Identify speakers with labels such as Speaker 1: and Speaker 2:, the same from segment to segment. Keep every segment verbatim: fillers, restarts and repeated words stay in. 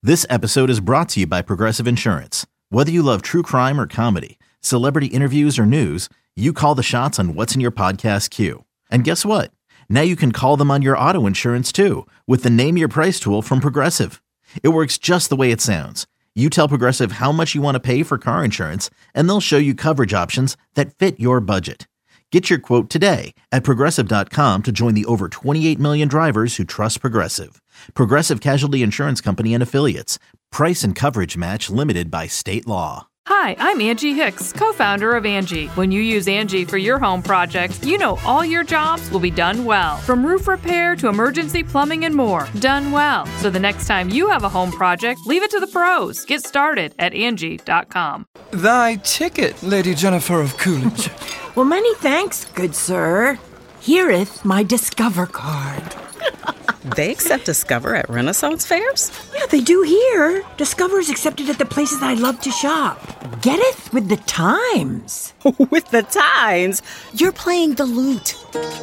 Speaker 1: This episode is brought to you by Progressive Insurance. Whether you love true crime or comedy, celebrity interviews or news, you call the shots on what's in your podcast queue. And guess what? Now you can call them on your auto insurance too with the Name Your Price tool from Progressive. It works just the way it sounds. You tell Progressive how much you want to pay for car insurance, and they'll show you coverage options that fit your budget. Get your quote today at Progressive dot com to join the over twenty-eight million drivers who trust Progressive. Progressive Casualty Insurance Company and Affiliates. Price and coverage match limited by state law.
Speaker 2: Hi, I'm Angie Hicks, co-founder of Angie. When you use Angie for your home projects, you know all your jobs will be done well. From roof repair to emergency plumbing and more, done well. So the next time you have a home project, leave it to the pros. Get started at Angie dot com.
Speaker 3: Thy ticket, Lady Jennifer of Coolidge.
Speaker 4: Well, many thanks, good sir. Hereeth my Discover card.
Speaker 5: They accept Discover at Renaissance fairs?
Speaker 4: Yeah, they do here. Discover is accepted at the places I love to shop. Getteth with the times.
Speaker 5: With the times? You're playing the lute.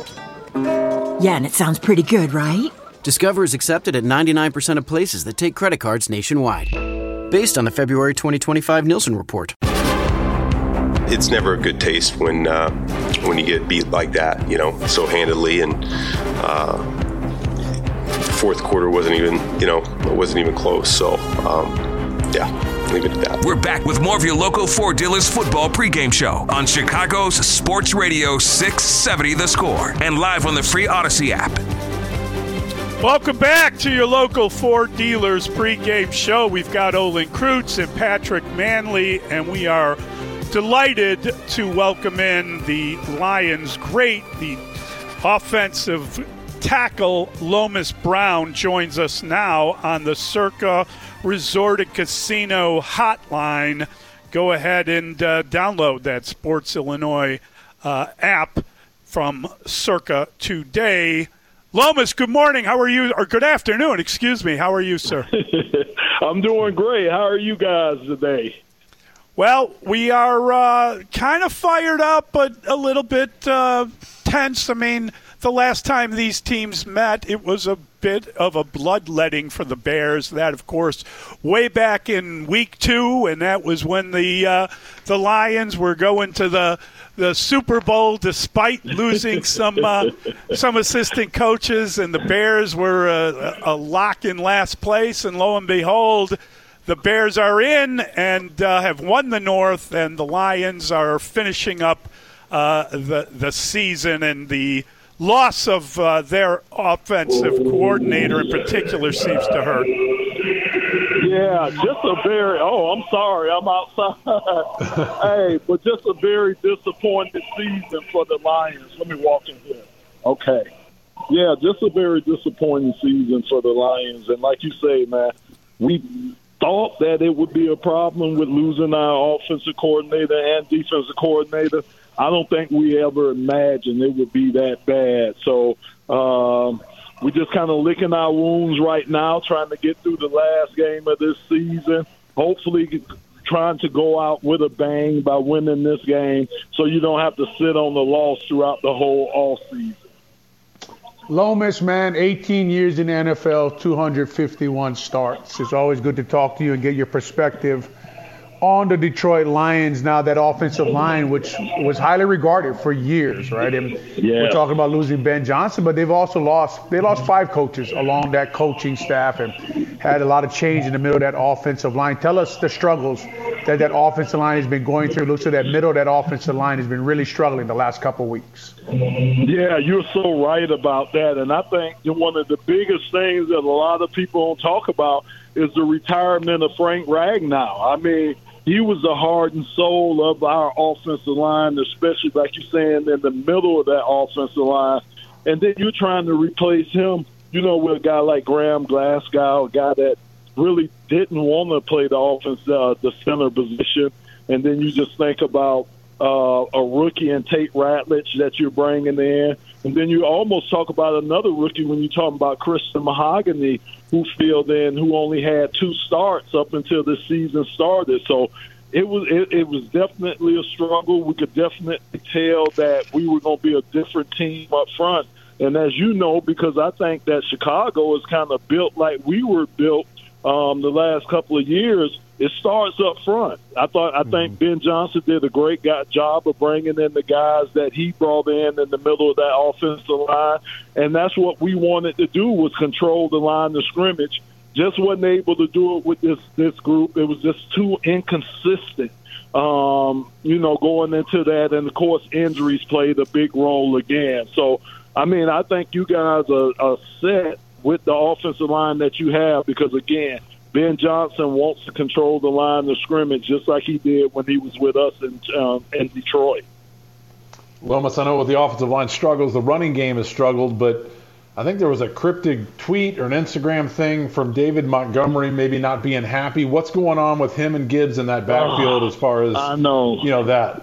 Speaker 4: Yeah, and it sounds pretty good, right?
Speaker 6: Discover is accepted at ninety-nine percent of places that take credit cards nationwide. Based on the February twenty twenty-five Nielsen report.
Speaker 7: It's never a good taste when uh, when you get beat like that, you know, so handedly. And uh, fourth quarter wasn't even, you know, it wasn't even close. So, um, yeah, leave it at that.
Speaker 8: We're back with more of your local Ford Dealers football pregame show on Chicago's Sports Radio six seventy The Score and live on the free Odyssey app.
Speaker 9: Welcome back to your local Ford Dealers pregame show. We've got Olin Kreutz and Patrick Manley, and we are delighted to welcome in the Lions' great, the offensive tackle Lomas Brown joins us now on the Circa Resort and Casino hotline. Go ahead and uh, download that Sports Illinois uh, app from Circa today. Lomas, good morning. How are you? Or good afternoon, excuse me. How are you, sir?
Speaker 10: I'm doing great. How are you guys today?
Speaker 9: Well, we are uh, kind of fired up, but a little bit uh, tense. I mean, the last time these teams met, it was a bit of a bloodletting for the Bears. That, of course, way back in week two, and that was when the uh, the Lions were going to the the Super Bowl despite losing some uh, some assistant coaches, and the Bears were a, a lock in last place. And lo and behold, the Bears are in and uh, have won the North, and the Lions are finishing up uh, the the season. And the loss of uh, their offensive coordinator in particular seems to hurt.
Speaker 10: Yeah, just a very – oh, I'm sorry. I'm outside. Hey, but just a very disappointing season for the Lions. Let me walk in here. Okay. Yeah, just a very disappointing season for the Lions. And like you say, man, we thought that it would be a problem with losing our offensive coordinator and defensive coordinator. I don't think we ever imagined it would be that bad. So um, we're just kind of licking our wounds right now, trying to get through the last game of this season, hopefully trying to go out with a bang by winning this game so you don't have to sit on the loss throughout the whole all season.
Speaker 11: Lomas, man, eighteen years in the N F L, two hundred fifty-one starts. It's always good to talk to you and get your perspective on the Detroit Lions. Now that offensive line, which was highly regarded for years, right? And
Speaker 10: yeah.
Speaker 11: We're talking about losing Ben Johnson, but they've also lost, they lost five coaches along that coaching staff and had a lot of change in the middle of that offensive line. Tell us the struggles that that offensive line has been going through. Looks like that middle of that offensive line has been really struggling the last couple of weeks.
Speaker 10: Yeah, you're so right about that. And I think one of the biggest things that a lot of people don't talk about is the retirement of Frank Ragnow. I mean, he was the heart and soul of our offensive line, especially, like you're saying, in the middle of that offensive line. And then you're trying to replace him, you know, with a guy like Graham Glasgow, a guy that really didn't want to play the offense, uh, the center position. And then you just think about uh, a rookie in Tate Ratledge that you're bringing in. And then you almost talk about another rookie when you're talking about Christian Mahogany, who filled in, who only had two starts up until the season started. So it was it, it was definitely a struggle. We could definitely tell that we were going to be a different team up front. And as you know, because I think that Chicago is kind of built like we were built um, the last couple of years, it starts up front. I thought I think Ben Johnson did a great job of bringing in the guys that he brought in in the middle of that offensive line, and that's what we wanted to do, was control the line of scrimmage. Just wasn't able to do it with this this group. It was just too inconsistent, um, you know, going into that. And, of course, injuries played a big role again. So, I mean, I think you guys are, are set with the offensive line that you have because, again, Ben Johnson wants to control the line of scrimmage just like he did when he was with us in, um, in Detroit.
Speaker 12: Lomas, I know with the offensive line struggles, the running game has struggled, but I think there was a cryptic tweet or an Instagram thing from David Montgomery maybe not being happy. What's going on with him and Gibbs in that backfield as far as,
Speaker 10: I know.
Speaker 12: you know, that?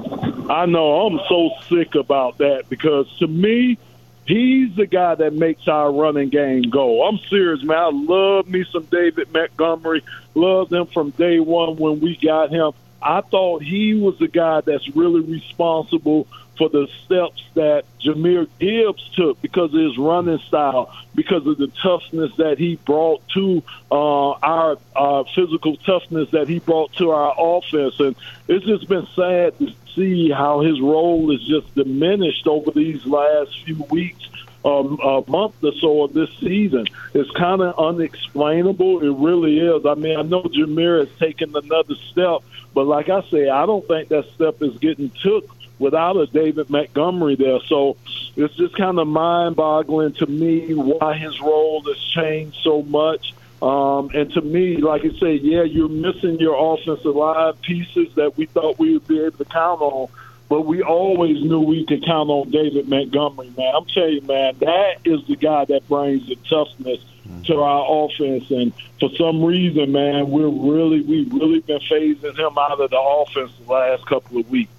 Speaker 10: I know. I'm so sick about that because, to me, he's the guy that makes our running game go. I'm serious, man. I love me some David Montgomery. Loved him from day one when we got him. I thought he was the guy that's really responsible for the steps that Jahmyr Gibbs took because of his running style, because of the toughness that he brought to uh, our uh, physical toughness that he brought to our offense. And it's just been sad to see how his role is just diminished over these last few weeks, um, a month or so of this season. It's kind of unexplainable. It really is. I mean, I know Jahmyr has taken another step, but like I say, I don't think that step is getting took without a David Montgomery there. So it's just kind of mind-boggling to me why his role has changed so much. Um, and to me, like I say, yeah, you're missing your offensive line pieces that we thought we would be able to count on, but we always knew we could count on David Montgomery, man. I'm telling you, man, that is the guy that brings the toughness to our offense. And for some reason, man, we're really, we've really been phasing him out of the offense the last couple of weeks.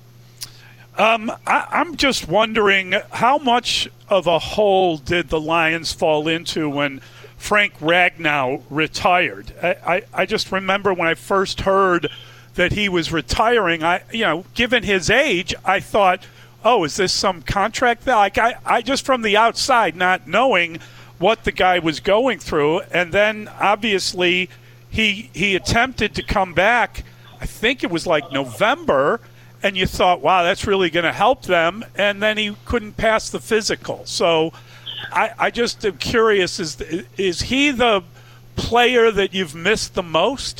Speaker 9: Um, I, I'm just wondering how much of a hole did the Lions fall into when Frank Ragnow retired? I, I, I just remember when I first heard that he was retiring, I you know, given his age, I thought, oh, is this some contract? Like I, I just from the outside, not knowing what the guy was going through, and then obviously he he attempted to come back. I think it was like November. And you thought, wow, that's really going to help them. And then he couldn't pass the physical. So I, I just am curious, is is he the player that you've missed the most?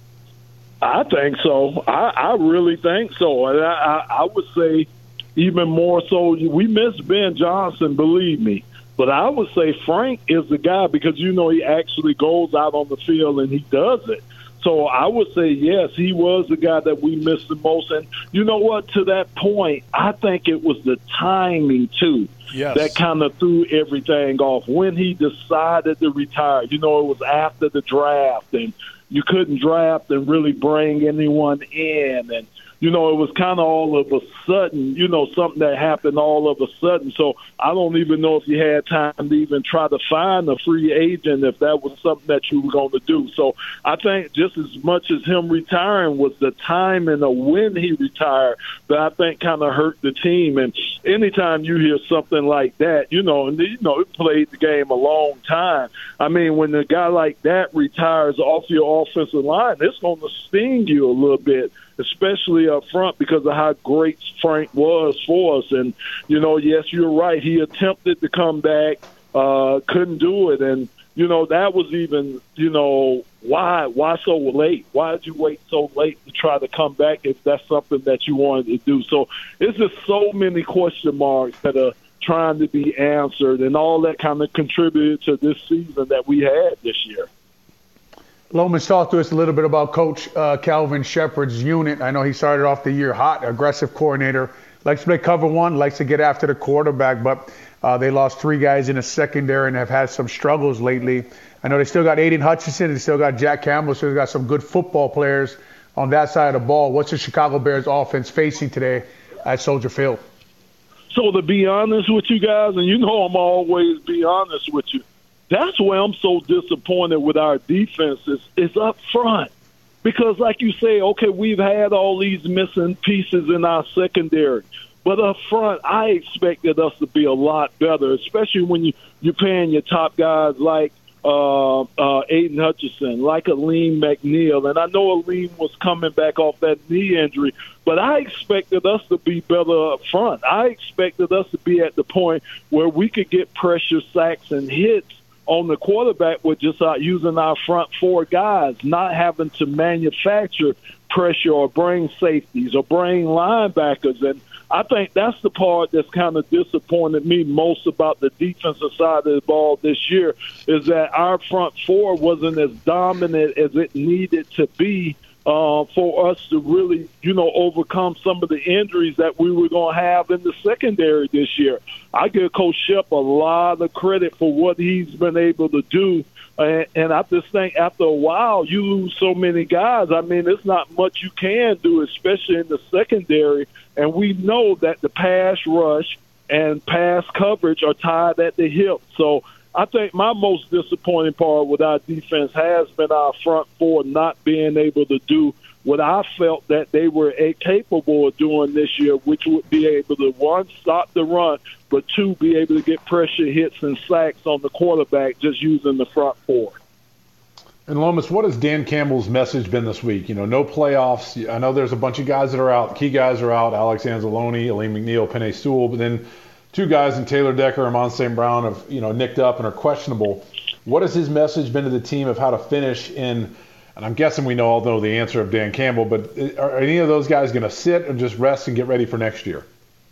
Speaker 10: I think so. I, I really think so. And I, I, I would say even more so, we miss Ben Johnson, believe me. But I would say Frank is the guy because, you know, he actually goes out on the field and he does it. So I would say, yes, he was the guy that we missed the most. And you know what? To that point, I think it was the timing, too, yes, that kind of threw everything off. When he decided to retire, you know, it was after the draft, and you couldn't draft and really bring anyone in. And, you know, it was kind of all of a sudden, you know, something that happened all of a sudden. So I don't even know if you had time to even try to find a free agent if that was something that you were going to do. So I think just as much as him retiring was the timing of when he retired that I think kind of hurt the team. And anytime you hear something like that, you know, and, you know, it played the game a long time. I mean, when a guy like that retires off your offensive line, it's going to sting you a little bit, especially up front because of how great Frank was for us. And, you know, yes, you're right. He attempted to come back, uh, couldn't do it. And, you know, that was even, you know, why why so late? Why did you wait so late to try to come back if that's something that you wanted to do? So it's just so many question marks that are trying to be answered, and all that kind of contributed to this season that we had this year.
Speaker 11: Lomas, talk to us a little bit about Coach uh, Calvin Shepard's unit. I know he started off the year hot, aggressive coordinator, likes to play cover one, likes to get after the quarterback, but uh, they lost three guys in the secondary and have had some struggles lately. I know they still got Aiden Hutchinson, they still got Jack Campbell, so they've got some good football players on that side of the ball. What's the Chicago Bears offense facing today at Soldier Field?
Speaker 10: So to be honest with you guys, and you know I'm always be honest with you, that's where I'm so disappointed with our defense is, is up front. Because like you say, okay, we've had all these missing pieces in our secondary. But up front, I expected us to be a lot better, especially when you, you're paying your top guys like uh, uh, Aiden Hutchinson, like Aleem McNeil. And I know Aleem was coming back off that knee injury, but I expected us to be better up front. I expected us to be at the point where we could get pressure, sacks, and hits on the quarterback with just uh, using our front four guys, not having to manufacture pressure or bring safeties or bring linebackers. And I think that's the part that's kind of disappointed me most about the defensive side of the ball this year, is that our front four wasn't as dominant as it needed to be uh, for us to really, you know, overcome some of the injuries that we were going to have in the secondary this year. I give Coach Shep a lot of credit for what he's been able to do. And, and I just think after a while, you lose so many guys. I mean, there's not much you can do, especially in the secondary. And we know that the pass rush and pass coverage are tied at the hip. So I think my most disappointing part with our defense has been our front four not being able to do what I felt that they were capable of doing this year, which would be able to, one, stop the run, but two, be able to get pressure hits and sacks on the quarterback just using the front four.
Speaker 12: And Lomas, what has Dan Campbell's message been this week? You know, no playoffs. I know there's a bunch of guys that are out. Key guys are out. Alex Anzalone, Aleem McNeil, Penei Sewell. But then two guys in Taylor Decker and Amon Saint Brown have, you know, nicked up and are questionable. What has his message been to the team of how to finish in, and I'm guessing we know all know the answer of Dan Campbell, but are any of those guys going to sit or just rest and get ready for next year?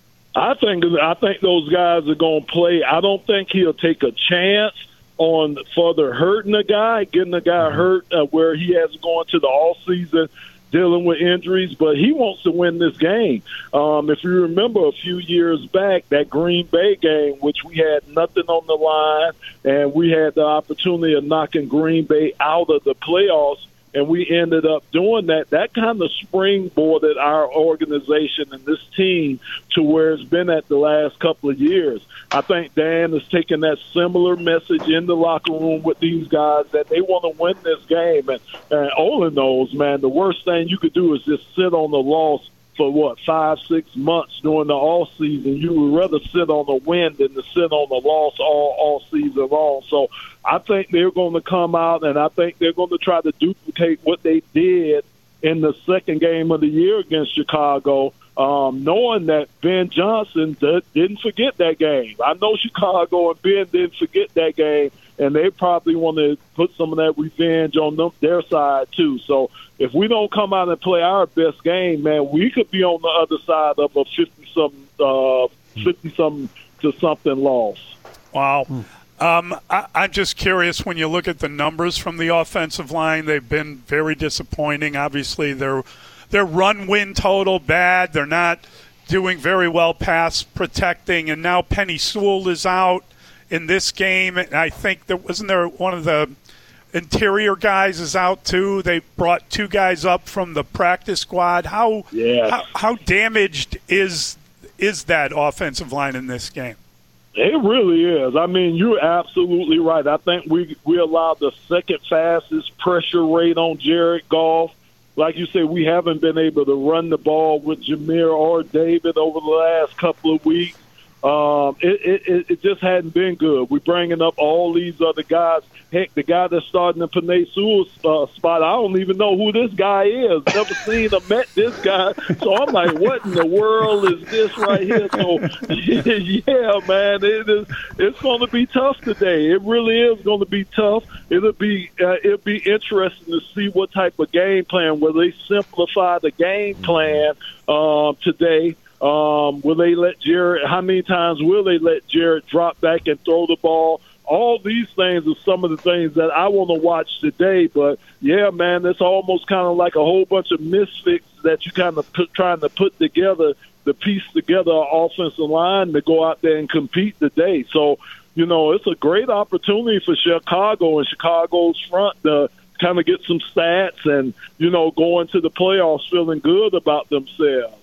Speaker 10: I think I think those guys are going to play. I don't think he'll take a chance on further hurting a guy, getting a guy mm-hmm. hurt uh, where he has gone to the all season dealing with injuries, but he wants to win this game. Um, if you remember a few years back, that Green Bay game, which we had nothing on the line, and we had the opportunity of knocking Green Bay out of the playoffs, and we ended up doing that. That kind of springboarded our organization and this team to where it's been at the last couple of years. I think Dan is taking that similar message in the locker room with these guys that they want to win this game. And, and Olin knows, man, the worst thing you could do is just sit on the loss for, what, five, six months during the off season. You would rather sit on the win than to sit on the loss all, all season long. So I think they're going to come out, and I think they're going to try to duplicate what they did in the second game of the year against Chicago, um, knowing that Ben Johnson d- didn't forget that game. I know Chicago and Ben didn't forget that game, and they probably want to put some of that revenge on them, their side too. So if we don't come out and play our best game, man, we could be on the other side of a fifty-something uh, fifty-something to something loss.
Speaker 9: Wow. Um, I, I'm just curious, when you look at the numbers from the offensive line, they've been very disappointing. Obviously, their their run-win total bad. They're not doing very well pass protecting, and now Penei Sewell is out in this game. And I think there wasn't there one of the interior guys is out too. They brought two guys up from the practice squad. How
Speaker 10: yes.
Speaker 9: how, how damaged is is that offensive line in this game?
Speaker 10: It really is. I mean, you're absolutely right. I think we we allowed the second fastest pressure rate on Jared Goff. Like you said, we haven't been able to run the ball with Jameer or David over the last couple of weeks. Um, it, it, it just hadn't been good. We're bringing up all these other guys. Heck, the guy that's starting in Penei Sewell's uh, spot, I don't even know who this guy is. Never seen or met this guy. So I'm like, what in the world is this right here? So, yeah, man, it is, it's going to be tough today. It really is going to be tough. It'll be uh, it'll be interesting to see what type of game plan. Will they simplify the game plan um, today? Um, will they let Jared, how many times will they let Jared drop back and throw the ball? All these things are some of the things that I want to watch today. But, yeah, man, it's almost kind of like a whole bunch of misfits that you kind of put, trying to put together, to piece together an offensive line to go out there and compete today. So, you know, it's a great opportunity for Chicago and Chicago's front to kind of get some stats and, you know, go into the playoffs feeling good about themselves.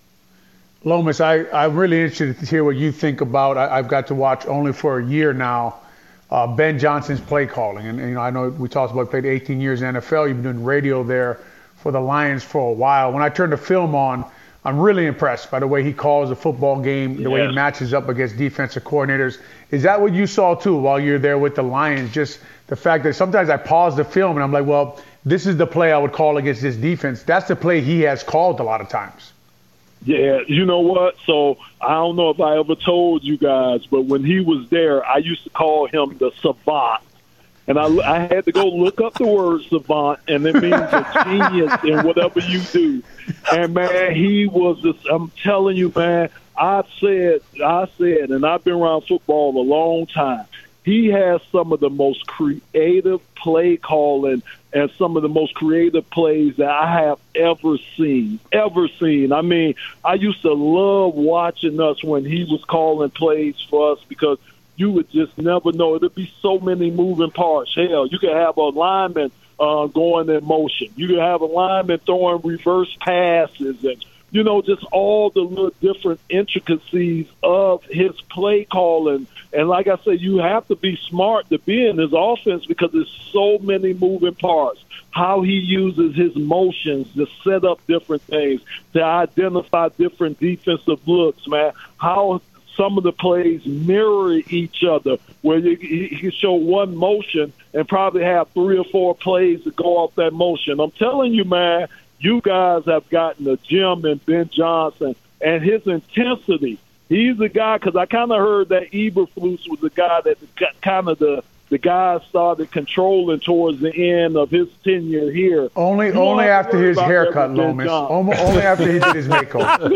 Speaker 11: Lomas, I, I'm really interested to hear what you think about, I, I've got to watch only for a year now, uh, Ben Johnson's play calling. And, and, you know, I know we talked about he played eighteen years in the N F L. You've been doing radio there for the Lions for a while. When I turned the film on, I'm really impressed by the way he calls a football game, the
Speaker 10: yeah.
Speaker 11: way he matches up against defensive coordinators. Is that what you saw too while you're there with the Lions? Just the fact that sometimes I pause the film and I'm like, well, this is the play I would call against this defense. That's the play he has called a lot of times.
Speaker 10: Yeah, you know what? So I don't know if I ever told you guys, but when he was there, I used to call him the savant. And I, I had to go look up the word savant, and it means a genius in whatever you do. And, man, he was just, I'm telling you, man, I said, I said, and I've been around football a long time, he has some of the most creative play calling and some of the most creative plays that I have ever seen, ever seen. I mean, I used to love watching us when he was calling plays for us because you would just never know. There'd be so many moving parts. Hell, you could have a lineman uh, going in motion. You could have a lineman throwing reverse passes and, you know, just all the little different intricacies of his play calling. And like I said, you have to be smart to be in his offense because there's so many moving parts. How he uses his motions to set up different things, to identify different defensive looks, man. How some of the plays mirror each other, where you, you can show one motion and probably have three or four plays to go off that motion. I'm telling you, man, you guys have gotten the gem in Ben Johnson and his intensity. He's the guy, because I kind of heard that Eberflus was the guy that kind of the the guy started controlling towards the end of his tenure here.
Speaker 11: Only
Speaker 10: you
Speaker 11: only after his haircut, Lomas. Only, only after he did his makeover.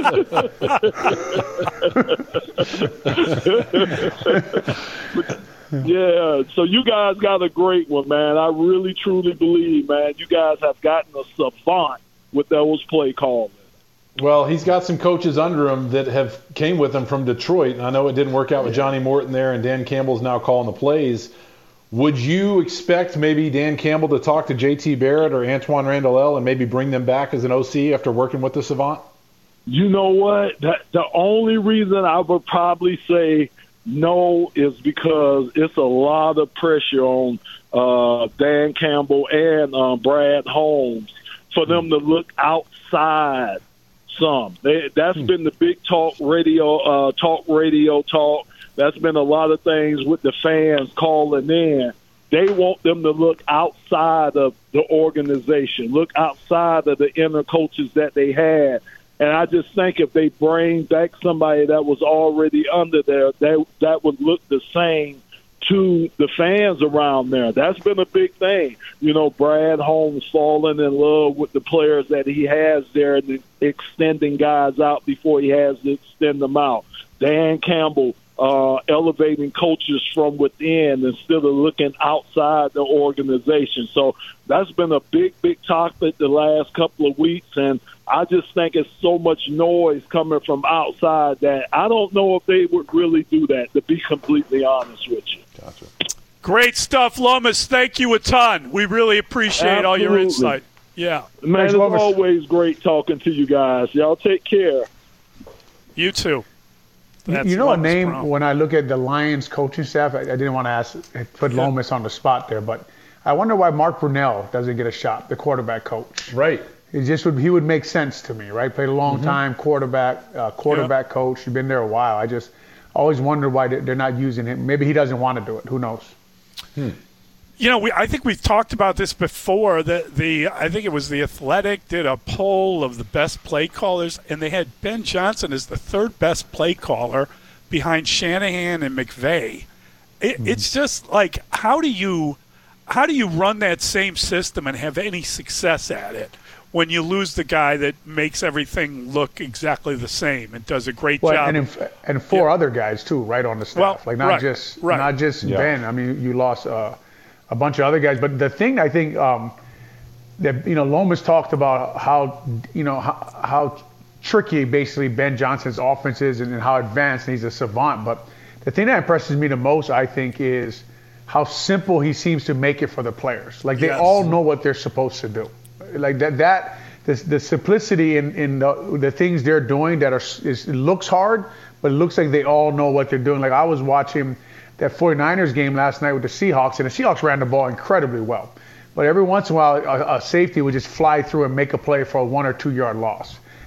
Speaker 10: Yeah, so you guys got a great one, man. I really, truly believe, man, you guys have gotten a savant with those play calls.
Speaker 12: Well, he's got some coaches under him that have came with him from Detroit. And I know it didn't work out with Johnny Morton there, and Dan Campbell's now calling the plays. Would you expect maybe Dan Campbell to talk to J T Barrett or Antoine Randall and maybe bring them back as an O C after working with the savant?
Speaker 10: You know what? That, the only reason I would probably say no is because it's a lot of pressure on uh, Dan Campbell and uh, Brad Holmes for them to look outside some. They, that's hmm. been the big talk radio, uh, talk radio talk. That's been a lot of things with the fans calling in. They want them to look outside of the organization, look outside of the inner coaches that they had. And I just think if they bring back somebody that was already under there, that that would look the same to the fans around there. That's been a big thing. You know, Brad Holmes falling in love with the players that he has there and extending guys out before he has to extend them out. Dan Campbell uh, elevating coaches from within instead of looking outside the organization. So that's been a big, big topic the last couple of weeks, and I just think it's so much noise coming from outside that I don't know if they would really do that, to be completely honest with you.
Speaker 12: Gotcha.
Speaker 9: Great stuff, Lomas. Thank you a ton. We really appreciate
Speaker 10: Absolutely.
Speaker 9: all your insight. Yeah.
Speaker 10: Man, Thanks, it's Lomas. Always great talking to you guys. Y'all take care.
Speaker 9: You too. That's
Speaker 11: you know
Speaker 9: Lomas
Speaker 11: a name,
Speaker 9: Brown.
Speaker 11: when I look at the Lions coaching staff, I, I didn't want to ask, put
Speaker 9: Yeah.
Speaker 11: Lomas on the spot there, but I wonder why Mark Brunell doesn't get a shot, the quarterback coach.
Speaker 12: Right.
Speaker 11: It just would he would make sense to me, right? Played a long
Speaker 12: Mm-hmm.
Speaker 11: time, quarterback, uh, quarterback yeah. coach. He's been there a while. I just always wonder why they're not using him. Maybe he doesn't want to do it. Who knows?
Speaker 12: Hmm.
Speaker 9: You know, we, I think we've talked about this before. The, the I think it was The Athletic did a poll of the best play callers, and they had Ben Johnson as the third best play caller behind Shanahan and McVay. It, mm-hmm. It's just like, how do you how do you run that same system and have any success at it when you lose the guy that makes everything look exactly the same and does a great
Speaker 11: well,
Speaker 9: job?
Speaker 11: And, in, and four yeah. other guys too, right on the staff.
Speaker 9: Well,
Speaker 11: like not
Speaker 9: right,
Speaker 11: just
Speaker 9: right.
Speaker 11: not just
Speaker 12: yeah.
Speaker 11: Ben. I mean, you lost uh, a bunch of other guys. But the thing I think um, that you know, Lomas talked about how you know how, how tricky basically Ben Johnson's offense is and how advanced, and he's a savant. But the thing that impresses me the most, I think, is how simple he seems to make it for the players. Like they
Speaker 9: yes.
Speaker 11: all know what they're supposed to do. Like that, that the, the simplicity in, in the, the things they're doing that are is, it looks hard, but it looks like they all know what they're doing. Like I was watching that 49ers game last night with the Seahawks, and the Seahawks ran the ball incredibly well. But every once in a while, a, a safety would just fly through and make a play for a one or two yard loss.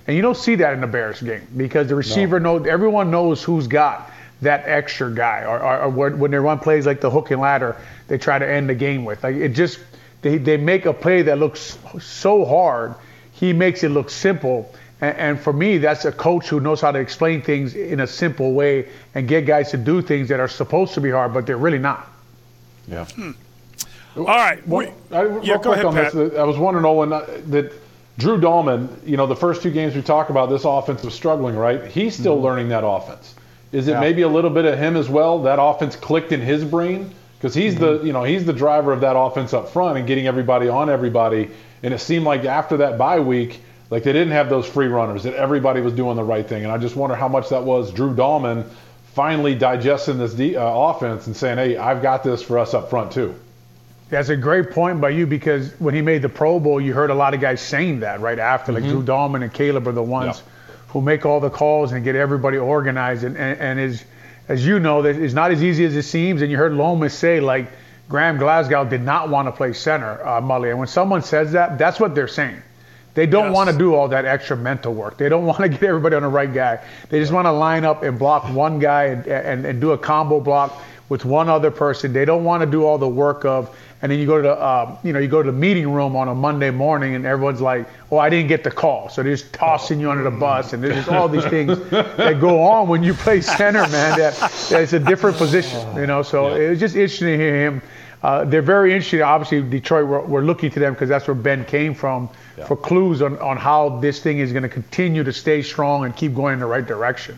Speaker 11: And you don't see that in the Bears game because the receiver no. knows, everyone knows who's got that extra guy. Or, or, or when they run plays like the hook and ladder, they try to end the game with. Like it just, they, they make a play that looks so hard. He makes it look simple. And, and for me, that's a coach who knows how to explain things in a simple way and get guys to do things that are supposed to be hard, but they're really not.
Speaker 12: Yeah.
Speaker 9: Hmm. All right.
Speaker 12: One, I, real
Speaker 9: yeah, go
Speaker 12: quick
Speaker 9: ahead,
Speaker 12: on
Speaker 9: Pat.
Speaker 12: this, I was wondering, Owen, that Drew Dahlman, you know, the first two games we talked about, this offense was struggling, right? He's still mm-hmm. learning that offense. Is it yeah. maybe a little bit of him as well? That offense clicked in his brain? Because he's mm-hmm. the, you know, he's the driver of that offense up front and getting everybody on everybody. And it seemed like after that bye week, like they didn't have those free runners, that everybody was doing the right thing. And I just wonder how much that was Drew Dahlman finally digesting this de- uh, offense and saying, hey, I've got this for us up front too.
Speaker 11: That's a great point by you because when he made the Pro Bowl, you heard a lot of guys saying that right after. Like mm-hmm. Drew Dahlman and Caleb are the ones yeah. who make all the calls and get everybody organized. And, and, and is, as you know, it's not as easy as it seems. And you heard Lomas say, like, Graham Glasgow did not want to play center, uh, Mully. And when someone says that, that's what they're saying. They don't yes. want to do all that extra mental work. They don't want to get everybody on the right guy. They just want to line up and block one guy and, and, and do a combo block with one other person. They don't want to do all the work of, and then you go to the, uh, you know, you go to the meeting room on a Monday morning and everyone's like, oh, I didn't get the call. So they're just tossing you under the bus. And there's just all these things that go on when you play center, man, that, that it's a different position, you know. So yeah. it was just interesting to hear him. Uh, they're very interesting. Obviously, Detroit, we're, we're looking to them because that's where Ben came from yeah. for clues on, on how this thing is going to continue to stay strong and keep going in the right direction.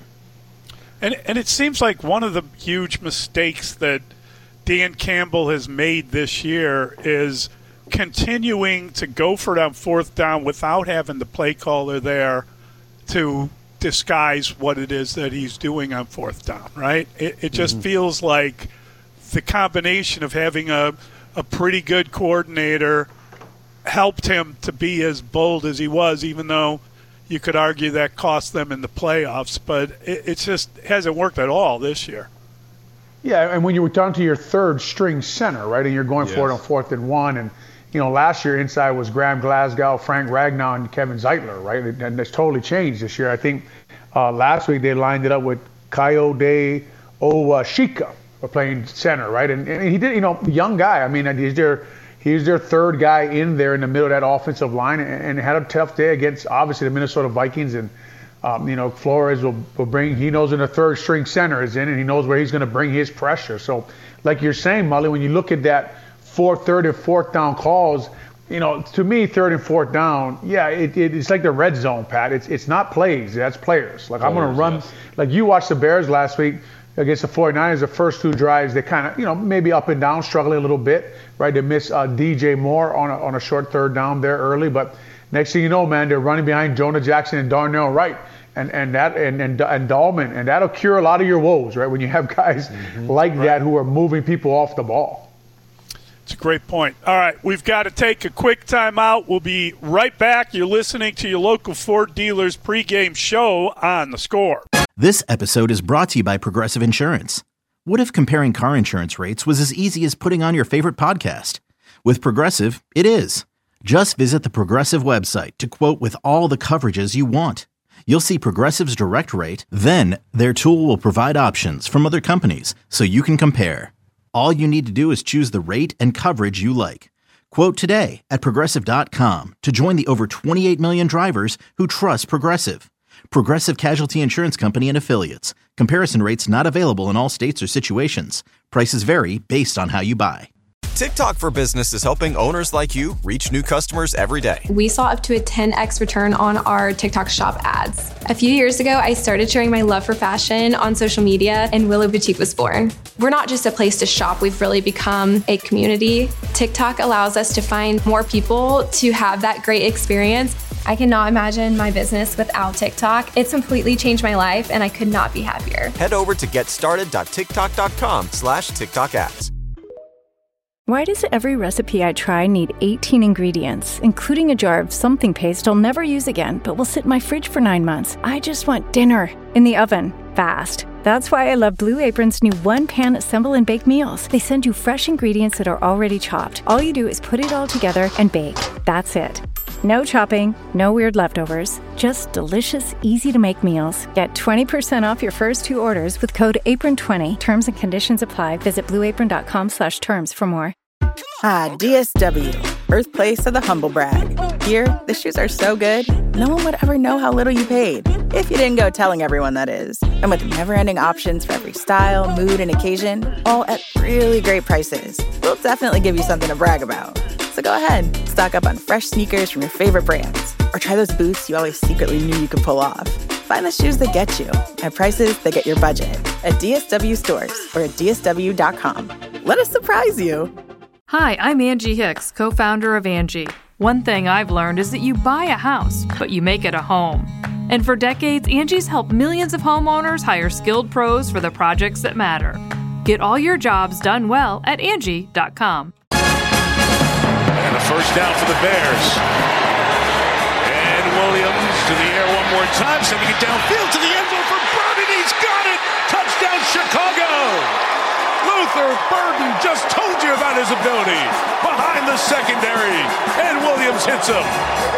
Speaker 9: And and it seems like one of the huge mistakes that Dan Campbell has made this year is continuing to go for it on fourth down without having the play caller there to disguise what it is that he's doing on fourth down, right? It, it just mm-hmm. feels like the combination of having a, a pretty good coordinator helped him to be as bold as he was, even though you could argue that cost them in the playoffs. But it, it just hasn't worked at all this year.
Speaker 11: Yeah, and when you were down to your third string center, right, and you're going yes. for it on fourth and one, and, you know, last year inside was Graham Glasgow, Frank Ragnow, and Kevin Zeitler, right? And it's totally changed this year. I think uh, last week they lined it up with Kayode Owashika playing center, right? And, and he did, you know, young guy. I mean, he's their he's their third guy in there in the middle of that offensive line, and, and had a tough day against obviously the Minnesota Vikings. And um, you know, Flores will, will bring. He knows when the third string center is in, and he knows where he's going to bring his pressure. So, like you're saying, Mully, when you look at that fourth, third, and fourth down calls, you know, to me, third and fourth down, yeah, it, it, it's like the red zone, Pat. It's it's not plays, that's players. Like players, I'm going to run. Yes. Like you watched the Bears last week against the 49ers, the first two drives, they kind of, you know, maybe up and down, struggling a little bit, right? They miss uh, D J Moore on a, on a short third down there early, but next thing you know, man, they're running behind Jonah Jackson and Darnell Wright, and and that and and, and Dahlman, and that'll cure a lot of your woes, right? When you have guys mm-hmm. like right. that who are moving people off the ball.
Speaker 9: It's a great point. All right, we've got to take a quick time out. We'll be right back. You're listening to your local Ford dealers pregame show on The Score.
Speaker 1: This episode is brought to you by Progressive Insurance. What if comparing car insurance rates was as easy as putting on your favorite podcast? With Progressive, it is. Just visit the Progressive website to quote with all the coverages you want. You'll see Progressive's direct rate, then their tool will provide options from other companies so you can compare. All you need to do is choose the rate and coverage you like. Quote today at Progressive dot com to join the over twenty-eight million drivers who trust Progressive. Progressive Casualty Insurance Company and Affiliates. Comparison rates not available in all states or situations. Prices vary based on how you buy.
Speaker 13: TikTok for Business is helping owners like you reach new customers every day.
Speaker 14: We saw up to a ten x return on our TikTok shop ads. A few years ago, I started sharing my love for fashion on social media, and Willow Boutique was born. We're not just a place to shop, we've really become a community. TikTok allows us to find more people to have that great experience.
Speaker 15: I cannot imagine my business without TikTok. It's completely changed my life, and I could not be happier.
Speaker 13: Head over to getstarted.tiktok.com slash TikTok ads.
Speaker 16: Why does every recipe I try need eighteen ingredients, including a jar of something paste I'll never use again, but will sit in my fridge for nine months? I just want dinner in the oven, fast. That's why I love Blue Apron's new one-pan assemble and bake meals. They send you fresh ingredients that are already chopped. All you do is put it all together and bake. That's it. No chopping, no weird leftovers, just delicious, easy-to-make meals. Get twenty percent off your first two orders with code apron twenty. Terms and conditions apply. Visit blue apron dot com slash terms for more.
Speaker 17: Ah, D S W, birthplace of the humble brag. Here, the shoes are so good, no one would ever know how little you paid. If you didn't go telling everyone, that is. And with never-ending options for every style, mood, and occasion, all at really great prices, we'll definitely give you something to brag about. So go ahead, stock up on fresh sneakers from your favorite brands, or try those boots you always secretly knew you could pull off. Find the shoes that get you at prices that get your budget at D S W stores or at D S W dot com. Let us surprise you.
Speaker 2: Hi, I'm Angie Hicks, co-founder of Angie. One thing I've learned is that you buy a house, but you make it a home. And for decades, Angie's helped millions of homeowners hire skilled pros for the projects that matter. Get all your jobs done well at Angie dot com.
Speaker 18: And a first down for the Bears. And Williams to the air one more time, sending it downfield to the end zone for Burden. He's got it! Touchdown, Chicago! Luther Burden just told you about his ability. Behind the secondary, and Williams hits him.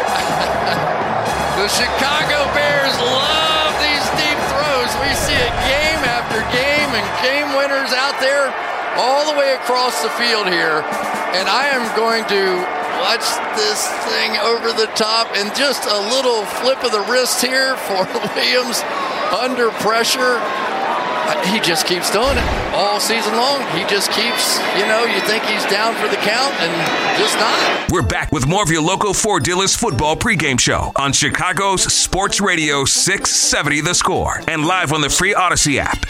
Speaker 19: The Chicago Bears love these deep throws. We see it game after game, and game winners out there all the way across the field here. And I am going to watch this thing over the top, and just a little flip of the wrist here for Williams under pressure. He just keeps doing it all season long. He just keeps, you know, you think he's down for the count and just not.
Speaker 8: We're back with more of your local Ford Dealers football pregame show on Chicago's Sports Radio six seventy The Score and live on the free Odyssey app.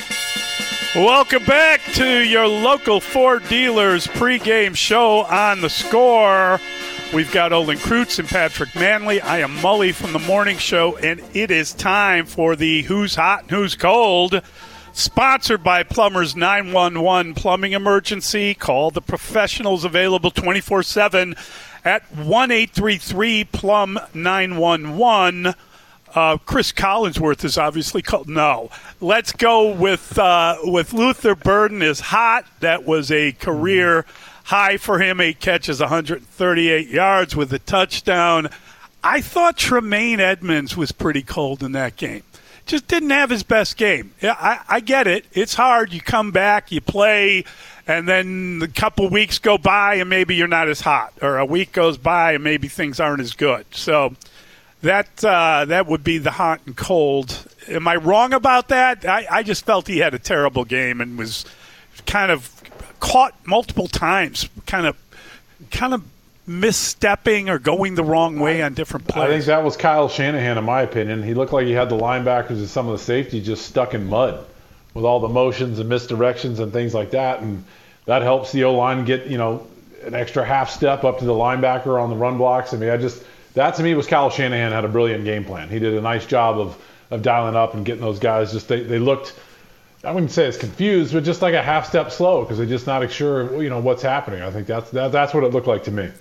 Speaker 9: Welcome back to your local Ford Dealers pregame show on The Score. We've got Olin Kreutz and Patrick Manley. I am Mully from the morning show, and it is time for the Who's Hot and Who's Cold, sponsored by Plumbers nine one one Plumbing Emergency. Call the professionals, available twenty-four seven at one eight three three plumb nine one one. Uh, Chris Collinsworth is obviously called. No. Let's go with uh, with Luther Burden is hot. That was a career high for him. Eight catches, one hundred thirty-eight yards with a touchdown. I thought Tremaine Edmonds was pretty cold in that game. Just didn't have his best game. Yeah, I, I get it. It's hard. You come back, you play, and then a couple weeks go by and maybe you're not as hot. Or a week goes by and maybe things aren't as good. So that uh, that would be the hot and cold. Am I wrong about that? I, I just felt he had a terrible game and was kind of caught multiple times, kind of kind of misstepping or going the wrong way on different plays.
Speaker 12: I think that was Kyle Shanahan, in my opinion. He looked like he had the linebackers and some of the safety just stuck in mud with all the motions and misdirections and things like that. And that helps the O-line get, you know, an extra half step up to the linebacker on the run blocks. I mean, I just that to me was Kyle Shanahan had a brilliant game plan. He did a nice job of of dialing up and getting those guys. Just they, they looked, I wouldn't say it's confused, but just like a half step slow because they're just not sure, you know, what's happening. I think that's that, that's what it looked like to me.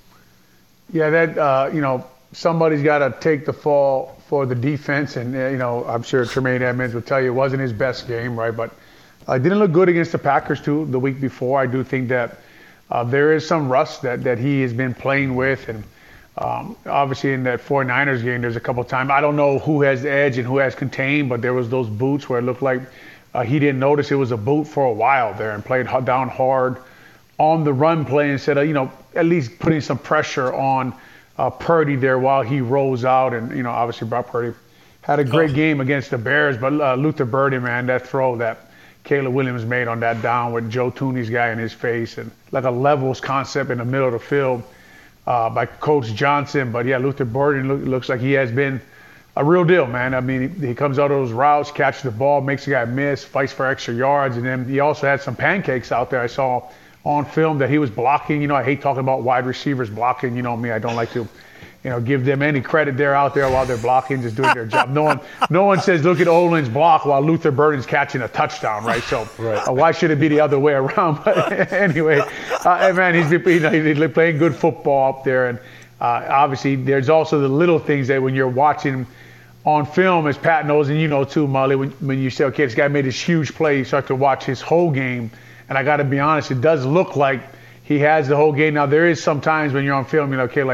Speaker 11: Yeah, that uh, you know, somebody's got to take the fall for the defense, and uh, you know, I'm sure Tremaine Edmonds would tell you it wasn't his best game, right? But uh, didn't look good against the Packers too the week before. I do think that uh, there is some rust that that he has been playing with, and um, obviously in that 49ers game, there's a couple times I don't know who has edge and who has contained, but there was those boots where it looked like uh, he didn't notice it was a boot for a while there and played down hard on the run play instead of, you know, at least putting some pressure on uh, Purdy there while he rolls out. And, you know, obviously Brock Purdy had a great game against the Bears, but uh, Luther Burden, man, that throw that Caleb Williams made on that down with Joe Thuney's guy in his face and like a levels concept in the middle of the field uh, by Coach Johnson. But, yeah, Luther Burden look, looks like he has been a real deal, man. I mean, he, he comes out of those routes, catches the ball, makes the guy miss, fights for extra yards. And then he also had some pancakes out there. I saw on film that he was blocking. You know, I hate talking about wide receivers blocking. You know me, I don't like to, you know, give them any credit there out there while they're blocking, just doing their job. No one, no one says, look at Olin's block while Luther Burden's catching a touchdown, right? So right. Uh, why should it be the other way around? But anyway, uh, man, he's been, you know, he's playing good football up there. And uh, obviously there's also the little things that when you're watching on film, as Pat knows, and you know too, Molly, when, when you say, okay, this guy made this huge play, you start to watch his whole game. And I got to be honest, it does look like he has the whole game. Now, there is sometimes when you're on film, you know, okay, like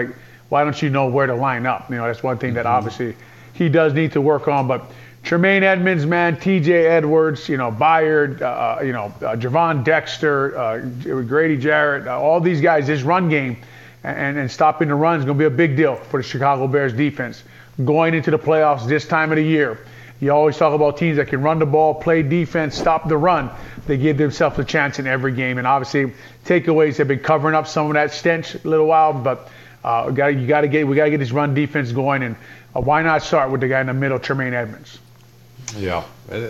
Speaker 11: why don't you know where to line up? You know, that's one thing that obviously he does need to work on. But Tremaine Edmonds, man, T J Edwards, you know, Byard, uh, you know, uh, Javon Dexter, uh, Grady Jarrett, uh, all these guys, this run game and, and stopping the run is going to be a big deal for the Chicago Bears defense going into the playoffs this time of the year. You always talk about teams that can run the ball, play defense, stop the run. They give themselves a chance in every game. And obviously, takeaways have been covering up some of that stench a little while, but uh, gotta, you got to get we got to get this run defense going. And uh, why not start with the guy in the middle, Tremaine Edmonds?
Speaker 12: Yeah,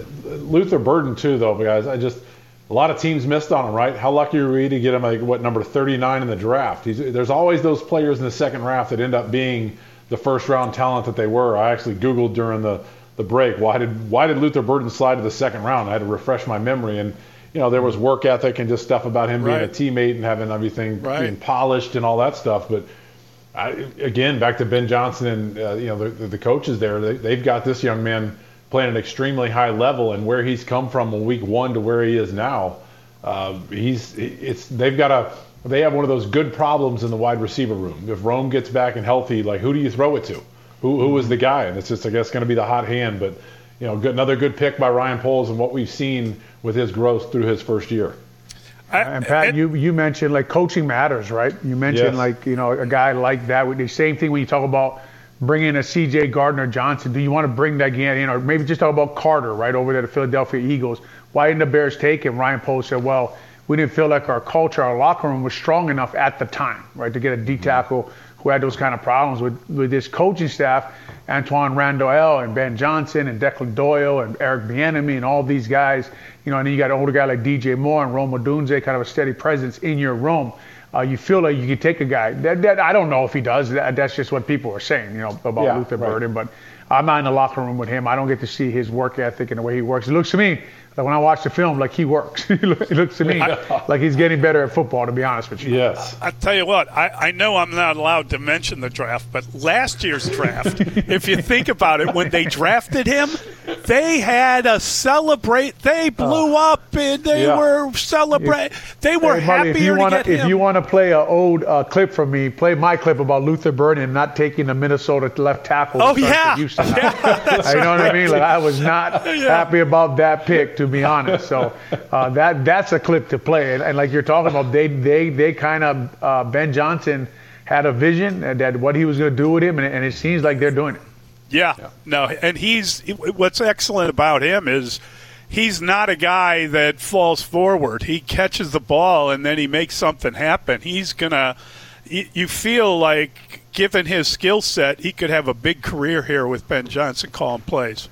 Speaker 12: Luther Burden too, though, guys. I just a lot of teams missed on him, right? How lucky are we to get him like what number thirty-nine in the draft? He's, there's always those players in the second round that end up being the first round talent that they were. I actually Googled during the, the break why did why did Luther Burden slide to the second round? I had to refresh my memory, and you know there was work ethic and just stuff about him
Speaker 9: right.
Speaker 12: being a teammate and having everything
Speaker 9: right.
Speaker 12: being polished and all that stuff, but. I, again, back to Ben Johnson and uh, you know the, the coaches there. They, they've got this young man playing at an extremely high level, and where he's come from in week one to where he is now, uh, he's it's they've got a they have one of those good problems in the wide receiver room. If Rome gets back and healthy, like who do you throw it to? Who who is the guy? And it's just I guess going to be the hot hand. But you know, good, another good pick by Ryan Poles and what we've seen with his growth through his first year.
Speaker 11: I, and Pat, you you mentioned like coaching matters, right? You mentioned
Speaker 12: yes.
Speaker 11: like you know a guy like that. With the same thing when you talk about bringing a C J Gardner Johnson. Do you want to bring that guy in, or maybe just talk about Carter right over there, the Philadelphia Eagles? Why didn't the Bears take him? Ryan Poles said, well, we didn't feel like our culture, our locker room was strong enough at the time, right, to get a D tackle who had those kind of problems with with this coaching staff. Antoine Randall and Ben Johnson and Declan Doyle and Eric Bieniemy and all these guys, you know, and then you got an older guy like D J Moore and Rome Odunze, kind of a steady presence in your room. Uh, you feel like you can take a guy. That, that I don't know if he does. That, that's just what people are saying, you know, about
Speaker 12: yeah,
Speaker 11: Luther
Speaker 12: right.
Speaker 11: Burden. But I'm not in the locker room with him. I don't get to see his work ethic and the way he works. It looks to me like when I watch the film, like he works. It looks to me like he's getting better at football, to be honest with you.
Speaker 12: Yes.
Speaker 9: I tell you what, I, I know I'm not allowed to mention the draft, but last year's draft, if you think about it, when they drafted him, they had a celebrate. They blew uh, up and they yeah. were celebrate. They were
Speaker 11: hey, buddy,
Speaker 9: happier
Speaker 11: if you
Speaker 9: to
Speaker 11: wanna,
Speaker 9: get him.
Speaker 11: If you want to play an old uh, clip from me, play my clip about Luther Burden not taking the Minnesota left tackle.
Speaker 9: Oh, yeah.
Speaker 11: Houston.
Speaker 9: yeah
Speaker 11: you know what I mean? Like, I was not
Speaker 9: yeah.
Speaker 11: happy about that pick, to be honest. So uh, that that's a clip to play. And, and like you're talking about, they they they kind of uh, Ben Johnson had a vision that what he was going to do with him, and, and it seems like they're doing it.
Speaker 9: Yeah, yeah, no, and he's what's excellent about him is he's not a guy that falls forward. He catches the ball and then he makes something happen. He's gonna. You feel like, given his skill set, he could have a big career here with Ben Johnson calling plays.